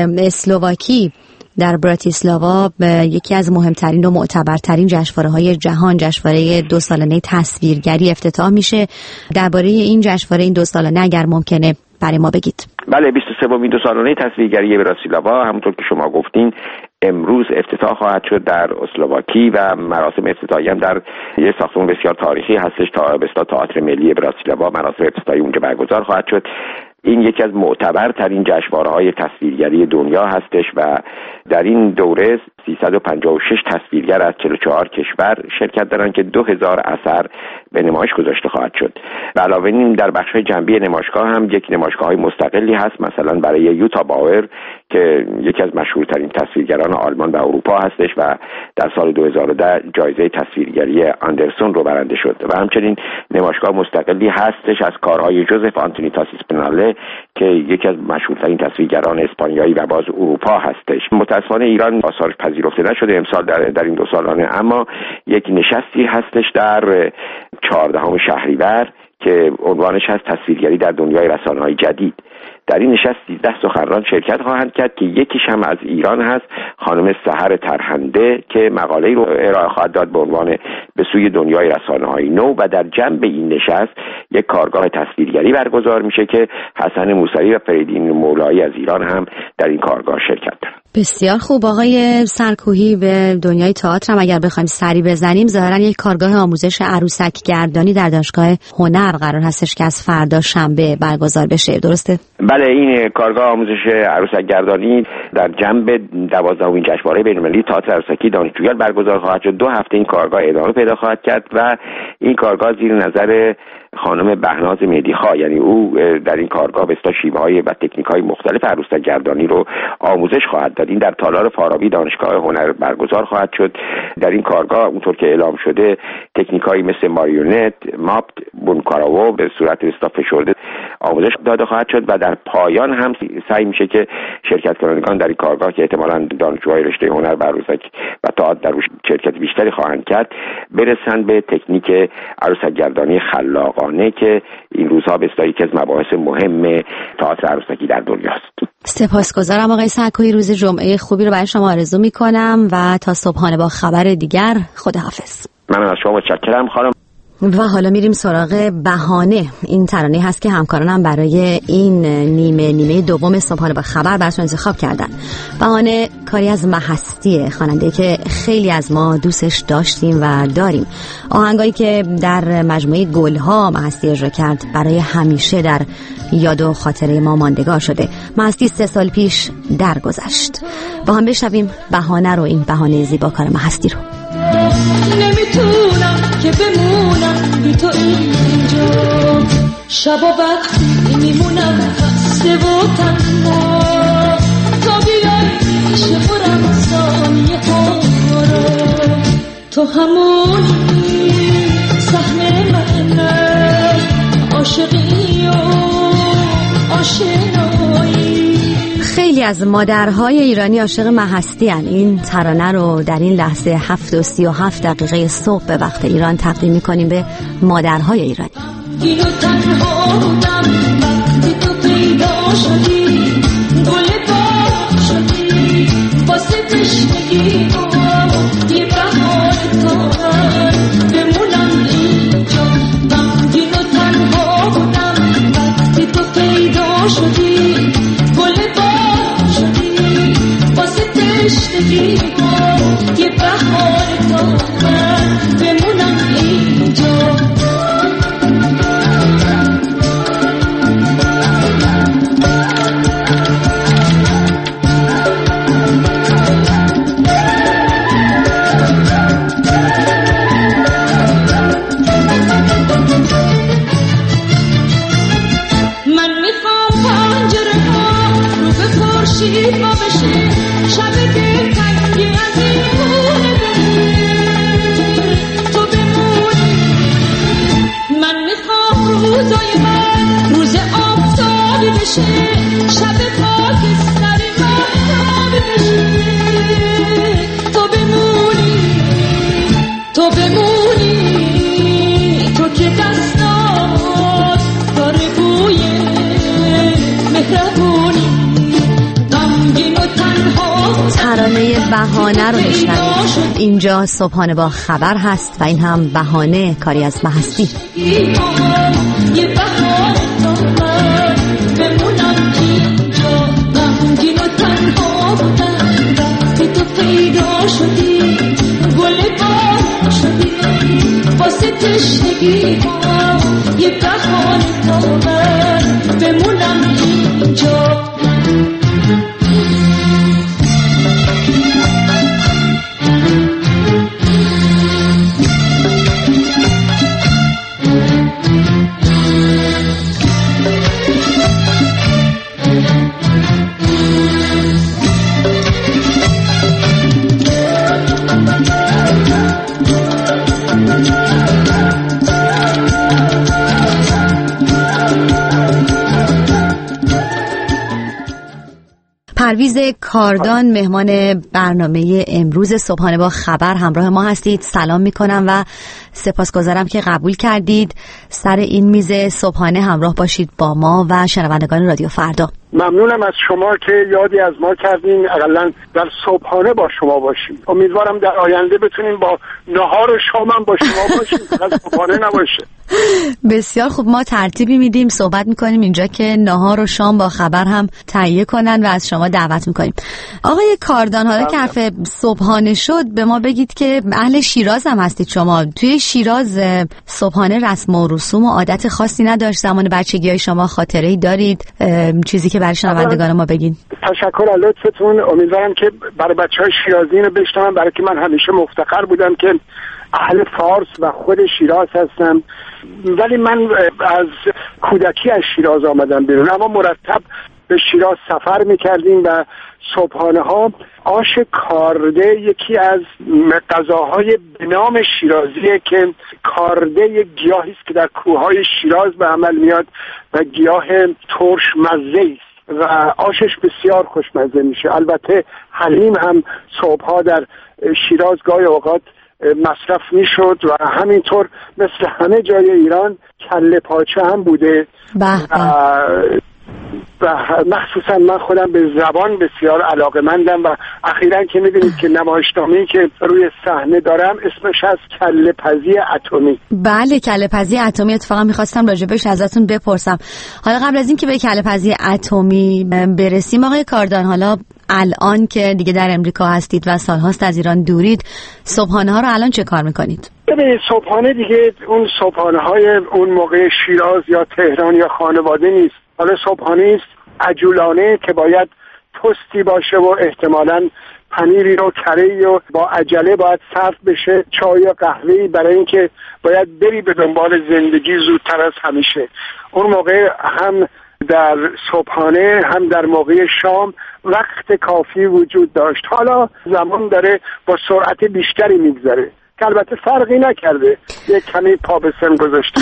اسلواکی در براتیسلاوا یکی از مهمترین و معتبرترین جشنواره‌های جهان، جشنواره دو سالانه تصویرگری افتتاح میشه. درباره این جشنواره این دو سالانه اگر ممکنه برای ما بگید. بله، بیست و سومین دو سالانه تصویرگری براتیسلاوا همونطور که شما گفتین امروز افتتاح خواهد شد در اسلواکی و مراسم افتتاحی هم در یک ساختمان بسیار تاریخی هستش تا به اصطلاح تئاتر ملی براتیسلاوا مراسم افتتاحی اونجا برگزار خواهد شد این یکی از معتبرترین جشنواره‌های تصویرگری دنیا هستش و در این دوره سیصد و پنجاه و شش تصویرگر از چهل و چهار کشور شرکت دارند که دو هزار اثر به نمایش گذاشته خواهد شد. و علاوه این در بخش‌های جنبی نمایشگاه هم یک نمایشگاه‌های مستقلی هست، مثلا برای یوتا باور که یکی از مشهورترین تصویرگران آلمان و اروپا هستش و در سال دو هزار و ده جایزه تصویرگری آندرسون رو برنده شد. و همچنین نمایشگاه مستقلی هستش از کارهای جوزف آنتونی تاسیس پناله که یکی از مشهورترین تصویرگران اسپانیایی و باز اروپا هستش. متأسفانه ایران آثارش پذیرفته نشده امسال در, در این دو سالانه، اما یک نشستی هستش در چهاردهم شهریور که عنوانش هست تصویرگری در دنیای رسانه‌های جدید. در این نشست سیزده سخنران شرکت خواهند کرد که یکیش هم از ایران هست، خانم سحر ترحنده که مقاله‌ای رو ارائه خواهد داد به عنوان به سوی دنیای رسانه‌های نو. و در جنب این نشست یک کارگاه تصویرگری برگزار میشه که حسن موسوی و فریدین مولایی از ایران هم در این کارگاه شرکت دارند. بسیار خوب. آقای سرکوهی، به دنیای تئاتر هم اگر بخوایم سری بزنیم، ظاهرا یک کارگاه آموزش عروسک گردانی در دانشگاه هنر قرار هستش که از فردا شنبه برگزار بشه، درسته؟ بله، این کارگاه آموزش عروسک گردانی در جنب دوازدهمین جشنواره بین‌المللی تئاتر عروسکی دانشجویان برگزار خواهد شد. دو هفته این کارگاه ادامه پیدا خواهد کرد و این کارگاه زیر نظر خانم بهناز مهدیخواه، یعنی او در این کارگاه به اصطلاح شیوه‌های و تکنیک‌های مختلف عروسک گردانی رو آموزش خواهد داد. این در تالار فارابی دانشگاه هنر برگزار خواهد شد. در این کارگاه اونطور که اعلام شده تکنیک‌هایی مثل ماریونت، ماپت، بونکاراو به صورت استاف فشرده آموزش داده خواهد شد و در پایان هم سعی میشه که شرکت کنندگان در این کارگاه که احتمالاً دانشجوهای رشته هنر و عروسک و تئاتر در روش شرکت بیشتری خواهند کرد، برسند به تکنیک عروسک گردانی خلاقانه که این روزها به اصطلاح یکی از مباحث مهم تئاتر عروسکی در دنیاست. سپاسگزارم آقای سرکوهی. روز جمعه خوبی رو برای شما آرزو میکنم و تا صبحانه با خبر دیگر. خداحافظ. من از شما متشکرم خانم. و حالا میریم سراغ بهانه. این ترانه هست که همکارانم برای این نیمه نیمه دوم صبحانه با خبر براتون انتخاب کردن. بهانه کاری از مهستی، خواننده که خیلی از ما دوستش داشتیم و داریم. آهنگایی که در مجموعه گلها مهستی اجرا کرد برای همیشه در یاد و خاطره ما ماندگار شده. مهستی سه سال پیش درگذشت. با هم بشنویم بهانه رو، این بهانه زیباکار مهستی رو. نمیتونم که بمونم بی تو اینجا، شبا وقتی میمونم خسته و تنها، تا بیای میشه برم ثانیه ها رو، تو همونی سهم من عاشقی و آشنایی. خیلی از مادرهای ایرانی عاشق مهستی هن. این ترانه رو در این لحظه هفت و سی و هفت دقیقه صبح به وقت ایران تقدیم می‌کنیم به مادرهای ایرانی. اینو تنها بودم وقتی تو پیدا شدی، گل باغ شدی واسه تشنگی و یه بهار تا من بمونم اینجا. اینو تنها بودم وقتی تو پیدا شدی، گل باغ شدی واسه تشنگی و یه بهار تا من بمونم اینجا. ترانه بهانه رو بشنوید. اینجا صبحانه با خبر هست و این هم بهانه کاری از مهستی. یه بهار بمونم اینجا، غمگین و تنها بودم وقتی تو پیدا شدی، گل باغ شدی واسه تشنگی یه بهار تا من بمونم پرویز کاردان مهمان برنامه امروز صبحانه با خبر همراه ما هستید. سلام میکنم و سپاسگزارم که قبول کردید سر این میز صبحانه همراه باشید با ما و شنوندگان رادیو فردا. ممنونم از شما که یادی از ما کردین اقلا در صبحانه با شما باشیم. امیدوارم در آینده بتونیم با نهار و شام هم با شما باشیم، فقط صبحانه نباشه. بسیار خوب، ما ترتیبی میدیم، صحبت میکنیم اینجا که نهار و شام با خبر هم تهیه کنن و از شما دعوت میکنیم. آقای کاردان، حالا که حرف صبحانه شد به ما بگید که اهل شیراز هم هستید شما. توی شیراز صبحانه رسم و رسوم و عادت خاصی نداشت؟ زمان بچگی‌های شما خاطره‌ای دارید؟ چیزی که برای شنوندگان ما بگین. تشکر از لطفتون. امیدوارم که برای بچه‌های شیرازی رو بشنوم، برای که من همیشه مفتخر بودم که اهل فارس و خود شیراز هستم، ولی من از کودکی از شیراز آمدم بیرون، اما مرتب به شیراز سفر میکردیم و صبحانه ها آش کارده یکی از غذاهای به نام شیرازیه که کارده یک گیاهی است که در کوههای شیراز به عمل میاد و گیاه ترش مزه است و آشش بسیار خوشمزه میشه. البته حلیم هم صبحها در شیراز گاهی اوقات مصرف میشد و همینطور مثل همه جای ایران کله پاچه هم بوده و مخصوصا من خودم به زبان بسیار علاقه‌مندم و اخیراً که می‌بینید که نمایشنامه‌ای که روی صحنه دارم اسمش از کله پزی اتمی. بله، کله پزی اتمی. اتفاقا می‌خواستم راجبش ازتون بپرسم. حالا قبل از این که به کله پزی اتمی برسیم آقای کاردان، حالا الان که دیگه در امریکا هستید و سال‌هاست از ایران دورید، صبحانه ها رو الان چه کار می‌کنید؟ ببینید صبحانه دیگه اون صبحانه‌های اون موقع شیراز یا تهران یا خانواده نیست. حالا صبحانه است عجولانه که باید توستی باشه و احتمالاً پنیری رو کره‌ای و با عجله باید صرف بشه، چای یا قهوه‌ای، برای اینکه باید بری به دنبال زندگی زودتر از همیشه. اون موقع هم در صبحانه هم در موقع شام وقت کافی وجود داشت. حالا زمان داره با سرعت بیشتری میگذره که البته فرقی نکرده، یک کمی پا به سن گذاشته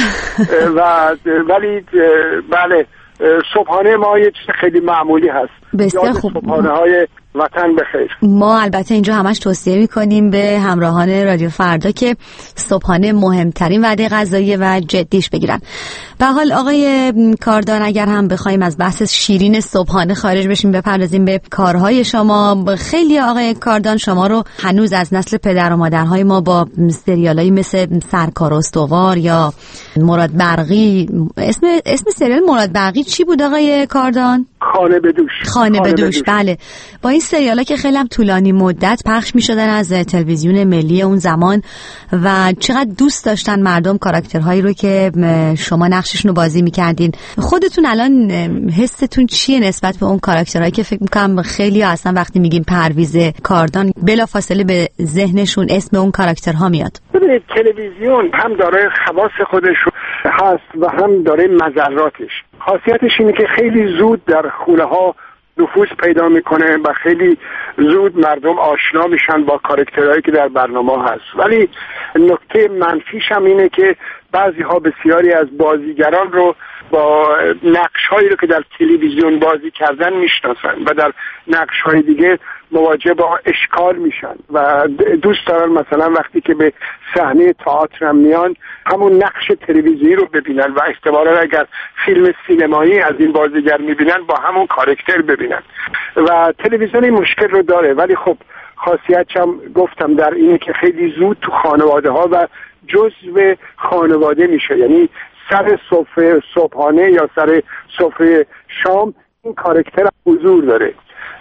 و ولی بله صبحانه ما یه چیز خیلی معمولی هست. بسیار خوب. صبحانه های وطن بخیر. ما البته اینجا همش توصیه میکنیم به همراهان رادیو فردا که صبحانه مهمترین وعده غذایی و جدیش بگیرن. به حال آقای کاردان، اگر هم بخوایم از بحث شیرین صبحانه خارج بشیم بپردازیم به کارهای شما، خیلی آقای کاردان شما رو هنوز از نسل پدر و مادرهای ما با سریالایی مثل سرکار استوار یا مراد برقی، اسم اسم سریال مراد برقی چی بود آقای کاردان؟ خانه به دوش. خانه به دوش. بله، با این سریالا که خیلی هم طولانی مدت پخش می‌شدن از تلویزیون ملی اون زمان و چقدر دوست داشتن مردم کاراکترهایی رو که شما نقششون رو بازی می‌کردین. خودتون الان حستون چیه نسبت به اون کاراکترهایی که فکر می‌کنم خیلی اصلا وقتی میگیم پرویز کاردان بلافاصله به ذهنشون اسم اون کاراکترها میاد؟ ببینید تلویزیون هم داره خواص خودش هست و هم داره مضراتش. خاصیتش اینه که خیلی زود در خونه ها نفوذ پیدا میکنه و خیلی زود مردم آشنا میشن با کاراکترهایی که در برنامه هست، ولی نکته منفیش هم اینه که بعضی ها بسیاری از بازیگران رو با نقش هایی رو که در تلویزیون بازی کردن میشناسن و در نقش های دیگه مواجه با اشکال میشن و دوست دارن مثلا وقتی که به صحنه تئاتر هم میان همون نقش تلویزیونی رو ببینن و احتمالاً اگر فیلم سینمایی از این بازیگر میبینن با همون کاراکتر ببینن و تلویزیون این مشکل رو داره. ولی خب خاصیتش هم گفتم در اینه که خیلی زود تو خانواده ها و جزء خانواده میشه، یعنی سر سفره صبحانه یا سر سفره شام این کاراکتر حضور داره.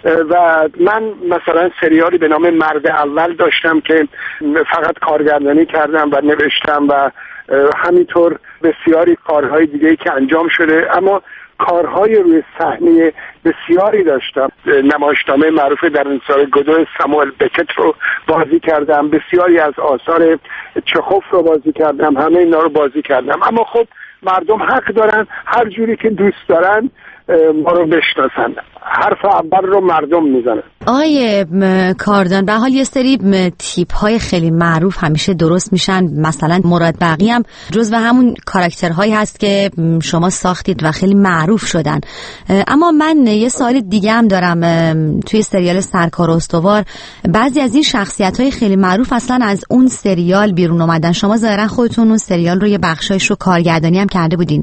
و من مثلا سریالی به نام مرد اول داشتم که فقط کارگردانی کردم و نوشتم و همینطور بسیاری کارهای دیگه که انجام شده، اما کارهای روی صحنه بسیاری داشتم. نمایشنامه معروف در انصار گودو ساموئل بکت رو بازی کردم، بسیاری از آثار چخوف رو بازی کردم، همه اینا رو بازی کردم. اما خب مردم حق دارن هر جوری که دوست دارن ما رو بشناسن. حرف اول رو مردم میزنن. آقای کاردان، به حال یه سری تیپ های خیلی معروف همیشه درست میشن، مثلا مراد بقی هم جزو همون کاراکترهایی هست که شما ساختید و خیلی معروف شدن. اما من یه سوال دیگه هم دارم. توی سریال سرکار استوار بعضی از این شخصیت های خیلی معروف اصلا از اون سریال بیرون اومدن. شما ظاهرا خودتون اون سریال رو یه بخشایش رو کارگردانی هم کرده بودین.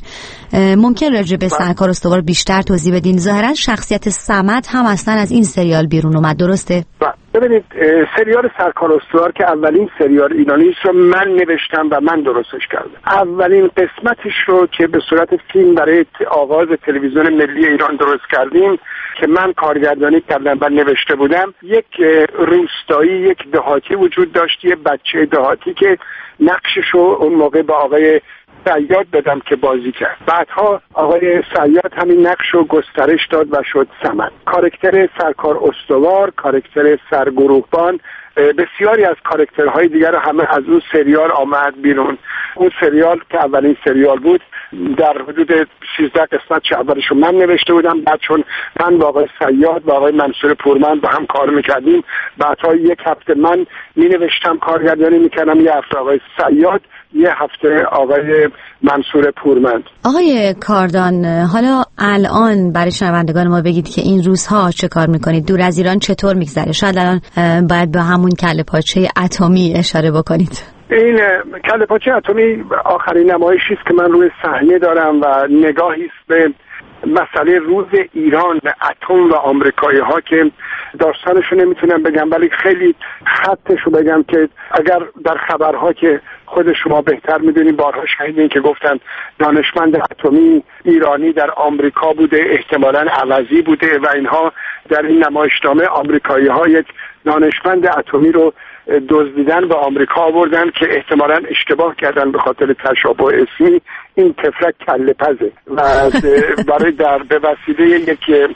ممکن راجع به سرکار استوار بیشتر توضیح بدین؟ ظاهرا شخصیت صمد هم اصلا از این سریال بیرون اومد، درسته؟ ببینید سریال سرکار استوار که اولین سریال ایرانی رو من نوشتم و من درستش کردم. اولین قسمتش رو که به صورت فیلم برای آغاز تلویزیون ملی ایران درست کردیم که من کارگردانی کردم و نوشته بودم، یک روستایی، یک دهاتی وجود داشت، یه بچه دهاتی که نقشش رو اون موقع با آقای صیاد دادم که بازی کرد. بعدها آقای صیاد همین نقش رو گسترش داد و شد صمد. کاراکتر سرکار استوار، کاراکتر سرگروهبان، بسیاری از کاراکترهای دیگر همه از اون سریال آمد بیرون. اون سریال که اولین سریال بود در حدود سیزده قسمت چه اولش رو من نوشته بودم. بعد چون من با آقای صیاد و آقای منصور پورمند با هم کار میکردیم، بعدها یک هفته من می نوشتم کارگردانی میکردم، یه هفته آقای صیاد، یه هفته آقای منصور پورمند. آقای کاردان، حالا الان برای شنوندگان ما بگید که این روزها چه کار میکنید؟ دور از ایران چطور میگذره؟ شاید الان باید به همون کله پاچه اتمی اشاره بکنید. این کله پاچه اتمی آخرین نمایشی است که من روی صحنه دارم و نگاهی است به مسئله روز ایران به اتم و آمریکایی ها که داستانشو نمیتونم بگم، ولی خیلی خطشو بگم که اگر در خبرها که خود شما بهتر میدونید بارها شنیدین که گفتن دانشمند اتمی ایرانی در آمریکا بوده، احتمالاً عوضی بوده و اینها. در این نمایشنامه آمریکایی ها یک دانشمند اتمی رو دزدیدن به آمریکا آوردن که احتمالاً اشتباه کردن به خاطر تشابه اسمی. این تفلک کله پزه و برای در به وسیله یک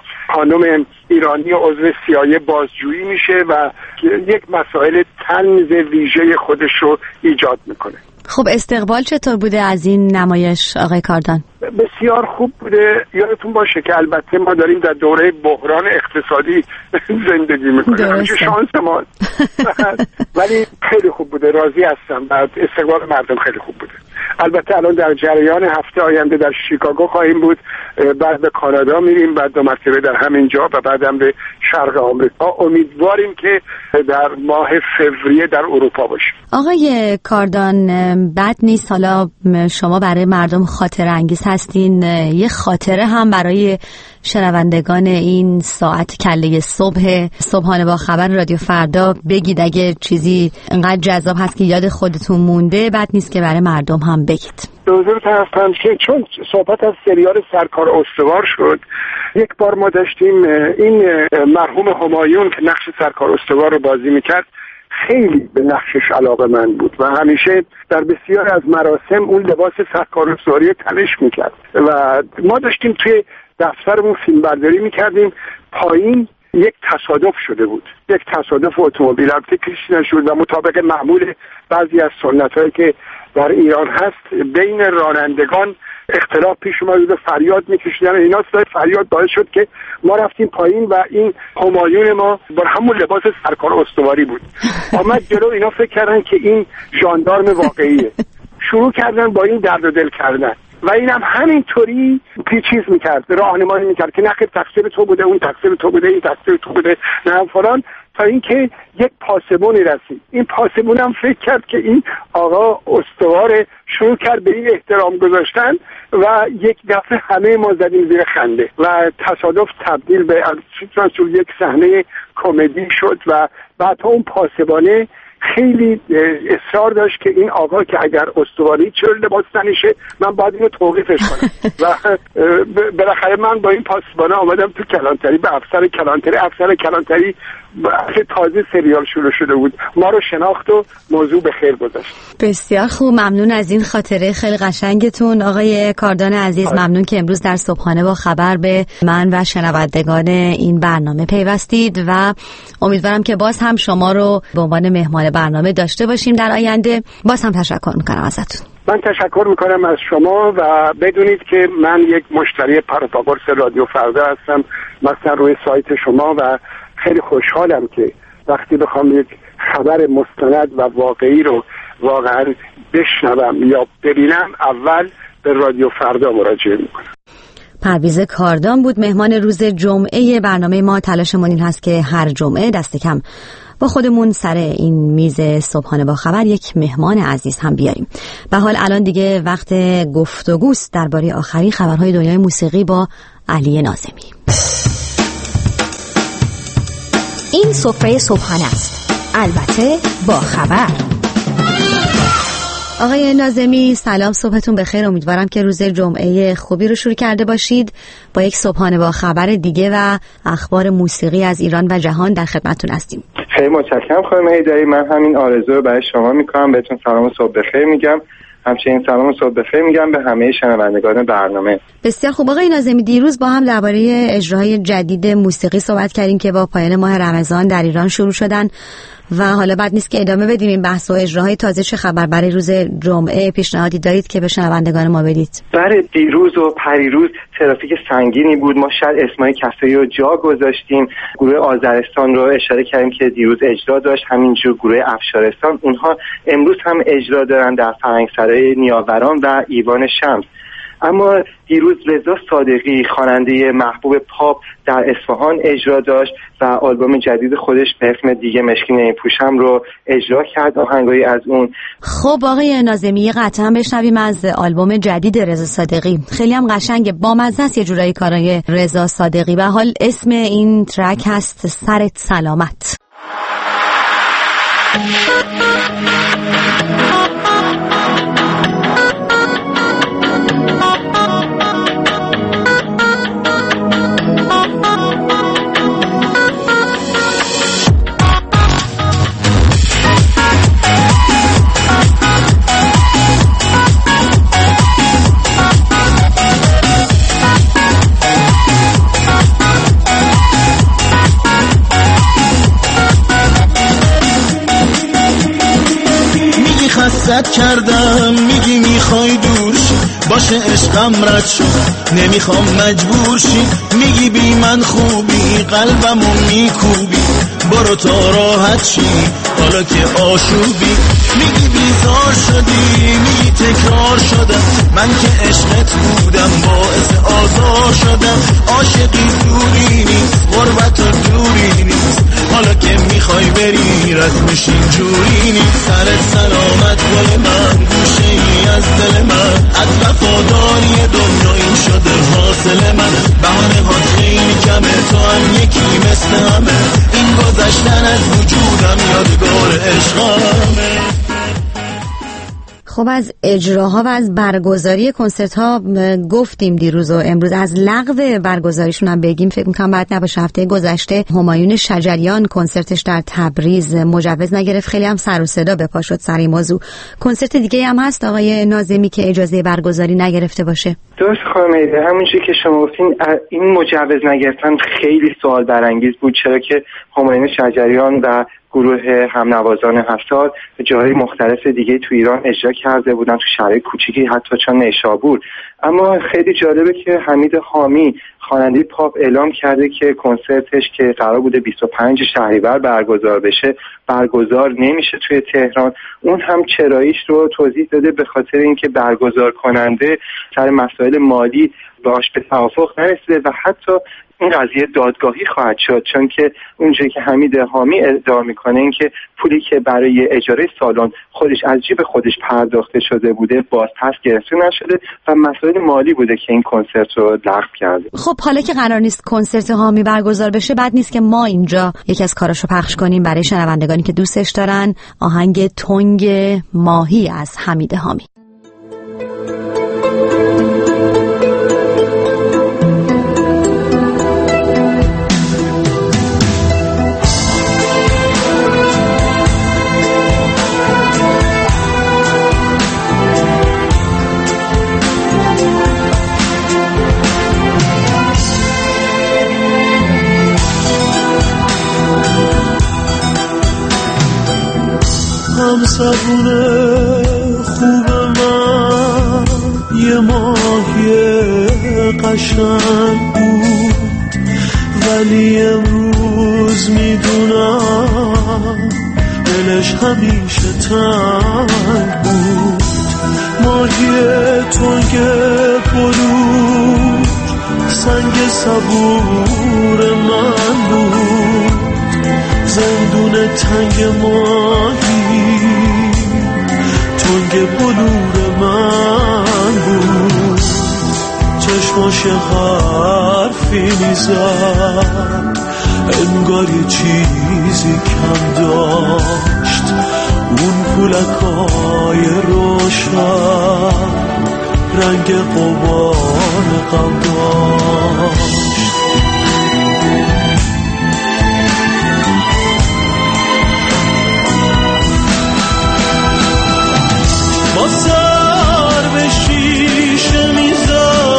خانم ایرانی عضو سیایه بازجویی میشه و یک مسائل طنز ویژه خودش رو ایجاد میکنه. خب استقبال چطور بوده از این نمایش آقای کاردان؟ بسیار خوب بوده. یادتون باشه که البته ما داریم در دوره بحران اقتصادی زندگی میکنیم، همیشه شانس ما ولی خیلی خوب بوده، راضی هستم. بعد استقبال مردم خیلی خوب بوده. البته الان در جریان هفته آینده در شیکاگو خواهیم بود، بعد به کانادا میریم، بعد دو مرتبه در همین جا و بعدم به شرق آمریکا. امیدواریم که در ماه فوریه در اروپا باشیم. آقای کاردان، بد نیست حالا شما برای مردم خاطره انگیز هستین، یه خاطره هم برای شنوندگان این ساعت کله صبح صبحانه با خبر رادیو فردا بگید. اگه چیزی انقدر جذاب هست که یاد خودتون مونده، بد نیست که برای مردم هم بگید. حضورت هستم که چون صحبت از سریال سرکار استوار شد، یک بار ما داشتیم این مرحوم همایون که نقش سرکار استوار رو بازی میکرد خیلی به نقشش علاقه من بود و همیشه در بسیار از مراسم اون لباس سرکار استواری تنش میکرد و ما داشتیم توی دفترمون فیلم برداری میکردیم. پایین یک تصادف شده بود، یک تصادف اتومبیل البته کشیده شد و مطابق معمول بعضی از سنت‌هایی که در ایران هست بین رانندگان اختلاف پیش اومد و فریاد میکشیدن. اینا صدای فریاد باعث شد که ما رفتیم پایین و این همایون ما با همون لباس سرکار استواری بود آمد جلو. اینا فکر کردن که این ژاندارم واقعیه، شروع کردن با این درد و دل کردن و اینم همینطوری پیچیز میکرد، راهنمایی میکرد که نخیر تقصیر تو بوده، اون تقصیر تو بوده، این تقصیر تو بوده، نه فلان، تا اینکه یک پاسبونی رسید. این پاسبون هم فکر کرد که این آقا استوار، شروع کرد به این احترام گذاشتن و یک دفعه همه ما زدیم زیر خنده و تصادف تبدیل به یک صحنه کمدی شد و بعدها اون پاسبانه خیلی اصرار داشت که این آقا که اگر استواری چرا لباس تنشه من باید اینو توقیفش کنم و بالاخره من با این پاسبانه آمدم تو کلانتری به افسر کلانتری. افسر کلانتری تازه سریال شروع شده بود، ما رو شناخت و موضوع به خیر گذاشت. بسیار خوب، ممنون از این خاطره خیلی قشنگتون آقای کاردان عزیز. آه. ممنون که امروز در صبحانه با خبر به من و شنوندگان این برنامه پیوستید و امیدوارم که باز هم شما رو به عنوان مهمان برنامه داشته باشیم در آینده. باز هم تشکر میکنم ازتون. من تشکر میکنم از شما و بدونید که من یک مشتری پروپاگورس رادیو فردا هستم، مثلا روی سایت شما، و خیلی خوشحالم که وقتی بخوام یک خبر مستند و واقعی رو واقعا بشنوم یا ببینم اول به رادیو فردا مراجعه میکنم. پرویز کاردان بود مهمان روز جمعه برنامه ما. تلاشمون این هست که هر جمعه دست کم با خودمون سر این میز صبحانه با خبر یک مهمان عزیز هم بیاریم. به حال الان دیگه وقت گفتگوست درباره آخرین خبرهای دنیای موسیقی با علی ناظمی. این سفره صبحانه است، البته با خبر. آقای ناظمی سلام، صبحتون بخیر. امیدوارم که روز جمعه خوبی رو شروع کرده باشید. با یک صبحانه با خبر دیگه و اخبار موسیقی از ایران و جهان در خدمتتون هستیم. خیلی متشکرم خانم هیدری. من همین آرزو رو برای شما میکنم. بهتون سلام و صبح بخیر میگم. همچنین سلام و صبح بخیر میگم به همه شنوندگان برنامه. بسیار خوب آقای ناظمی، دیروز با هم درباره اجراهای جدید موسیقی صحبت کردیم که با پایان ماه رمضان در ایران شروع شدن و حالا بعد نیست که ادامه بدیم این بحث و اجراهای تازه. چه خبر برای روز جمعه پیشنهادی دارید که به شنوندگان ما بدید؟ برای دیروز و پریروز ترافیک سنگینی بود. ما شاید اسمای کسایی رو جا گذاشتیم. گروه آذرستان رو اشاره کردیم که دیروز اجرا داشت، همینجور گروه افشارستان، اونها امروز هم اجرا دارن در فرنگسرای نیاوران و ایوان شمس. اما دیروز رضا صادقی خواننده محبوب پاپ در اصفهان اجرا داشت و آلبوم جدید خودش به اسم دیگه مشکی نمیپوشم رو اجرا کرد، آهنگایی از اون. خب آقای ناظمی قطعا بشنویم از آلبوم جدید رضا صادقی. خیلی هم قشنگه، بامزه است یه جورایی کارای رضا صادقی. به حال اسم این ترک هست سرت سلامت. حسرت کردم میگی میخوای دور شی، باشه عشقم رد شد نمیخوام مجبور شی، میگی بی من خوبی قلبمو میکوبی، برو تا راحت شی حالا که آشوبی، میگی بیزار شدی میگی تکرار شدم، من که عشقت بودم باعث آزار شدم، عاشقی دوری نیست غربت و دوری نیست، حالا که میخوای بری رسمش اینجوری نیست، سرت سلامت گل من گوشه ای از دل من، از وفاداری دنیا این شده حاصل من، بهانه ها خیلی کمه تو هم یکی مثل همه، این گذشتن از وجودم یادگار عشقمه. خب از اجراها و از برگزاری کنسرت ها گفتیم دیروز و امروز. از لغو برگزاریشون هم بگیم فکر میکنم بعد نباشه. هفته گذشته همایون شجریان کنسرتش در تبریز مجوز نگرفت، خیلی هم سر و صدا به پا شد سر این موضوع. کنسرت دیگه هم هست آقای ناظمی که اجازه برگزاری نگرفته باشه؟ درست خانم ایده، همونجوری که شما گفتین این مجوز نگرفتن خیلی سوال برانگیز بود، چرا که همایون شجریان و گروه همنوازان هفتاد به جاهای مختلف دیگه تو ایران اجرا کرده بودن، تو شهرهای کوچیکی حتی چون نیشابور. اما خیلی جالبه که حمید حامی خواننده پاپ اعلام کرده که کنسرتش که قرار بوده بیست و پنج شهریور برگزار بشه برگزار نمیشه توی تهران. اون هم چراییش رو توضیح داده، به خاطر اینکه برگزار کننده سر مسائل مالی باش به توافق نرسیده و حتی این قضیه دادگاهی خواهد شد، چون که اونجایی که حمید حامی ادعا میکنه این که پولی که برای اجاره سالن خودش از جیب خودش پرداخته شده بوده باز پس گرفته نشده و مسائل مالی بوده که این کنسرت رو لغو کرده. خب حالا که قرار نیست کنسرت حامی برگزار بشه، بعد نیست که ما اینجا یکی از کاراشو پخش کنیم برای شنوندگانی که دوستش دارن، آهنگ تنگ ماهی از حمید حامی. هم سبونه خوب من یه ماهی قشنگ بود، ولی امروز میدونم دلش همیشه تنگ بود. ماهی تنگ بلور سنگ صبور من بود، زندون تنگ ماهی تنگ بلور من بود. چشماش حرفی میزد، انگار یه چیزی کم داشت. اون پولکای روشن رنگ قبار غم داشت. با سر به شیشه میزد،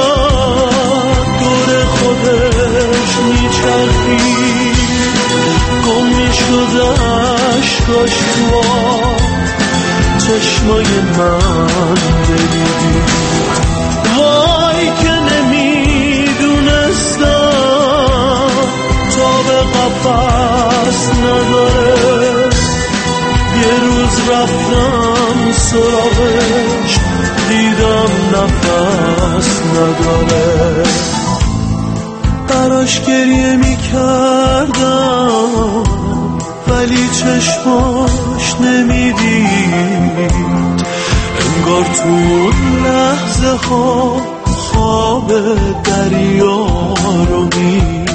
دور خودش میچرخید، گم میشد عشقاش تو چشمای من بریدید. وای که نمیدونستم تا به قفص نداره. یه روز رفتم سراغش، دیدم نفس نداره. براش گریه میکردم ولی چشماش نمیدید، انگار تو لحظه ها خواب دریا رو میدید.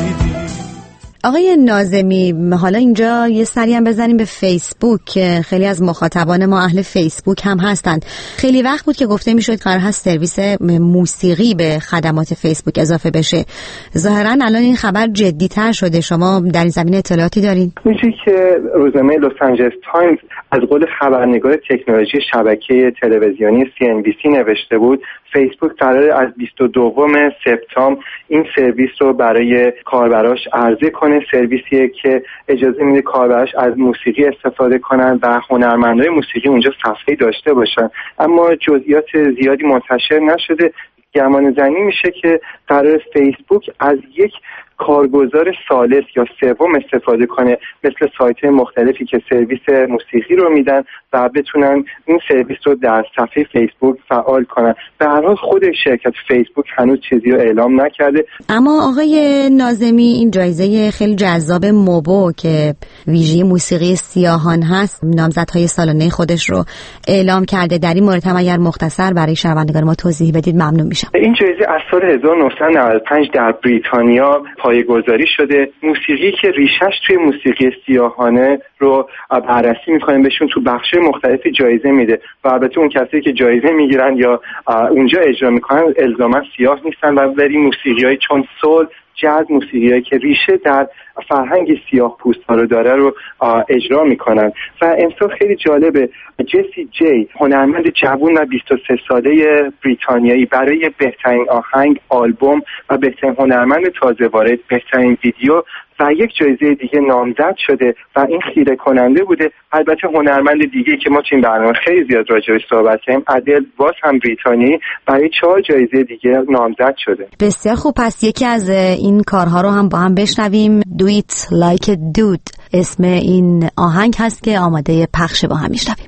آقای ناظمی، حالا اینجا یه سری هم بزنیم به فیسبوک که خیلی از مخاطبان ما اهل فیسبوک هم هستند. خیلی وقت بود که گفته میشد قرار هست سرویس موسیقی به خدمات فیسبوک اضافه بشه. ظاهرا الان این خبر جدی‌تر شده. شما در این زمینه اطلاعاتی دارین؟ میشه که روزنامه لس آنجلس تایمز از قول خبرنگار تکنولوژی شبکه تلویزیونی سی ان بی سی نوشته بود فیسبوک قراره از بیست و دوم سپتامبر این سرویس رو برای کاربراش عرضه کنه. سرویسیه که اجازه میده کاربراش از موسیقی استفاده کنن و هنرمندای موسیقی اونجا صفحه‌ای داشته باشن، اما جزئیات زیادی منتشر نشده. گمان زنی میشه که قرار فیسبوک از یک کارگزار ثالث یا سوم استفاده کنه، مثل سایت‌های مختلفی که سرویس موسیقی رو میدن و بتونن این سرویس رو در صفحه فیسبوک فعال کنن. به هر حال خود شرکت فیسبوک هنوز چیزی رو اعلام نکرده. اما آقای ناظمی، این جایزه خیلی جذاب موبو که ویژه موسیقی سیاهان هست، نامزدهای سالانه خودش رو اعلام کرده. در این مورد هم اگر مختصر برای شنوندگان ما توضیح بدید ممنون میشم. این جایزه از سال هزار و نهصد و نود و پنج در بریتانیا پایه‌گذاری شده. موسیقی که ریشش توی موسیقی سیاهانه رو بررسی میکنه، بهشون تو بخش مختلفی جایزه میده و البته اون کسایی که جایزه میگیرن یا اونجا اجرا میکنن الزاما سیاه نیستن و ولی موسیقی‌های چون سول، جاز، موسیقی‌هایی که ریشه در فرهنگ سیاه پوست‌ها رو داره رو اجرا میکنن. و امسال خیلی جالبه، جسی جی هنرمند جوان و بیست و سه ساله بریتانیایی برای بهترین آهنگ، آلبوم و بهترین هنرمند تازه وارد، بهترین ویدیو و یک جایزه دیگه نامزد شده و این خیره کننده بوده. البته هنرمند دیگه که ما تو این برنامه خیلی زیاد راجعش صحبت کردیم، ادل، باز هم بریتانیایی، برای چهار جایزه دیگه نامزد شده. بسیار خوب، پس یکی از این کارها رو هم با هم بشنویم. Do it like a dude اسم این آهنگ هست که آماده پخش با هم میشنویم.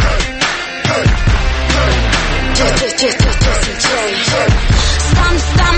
Some, some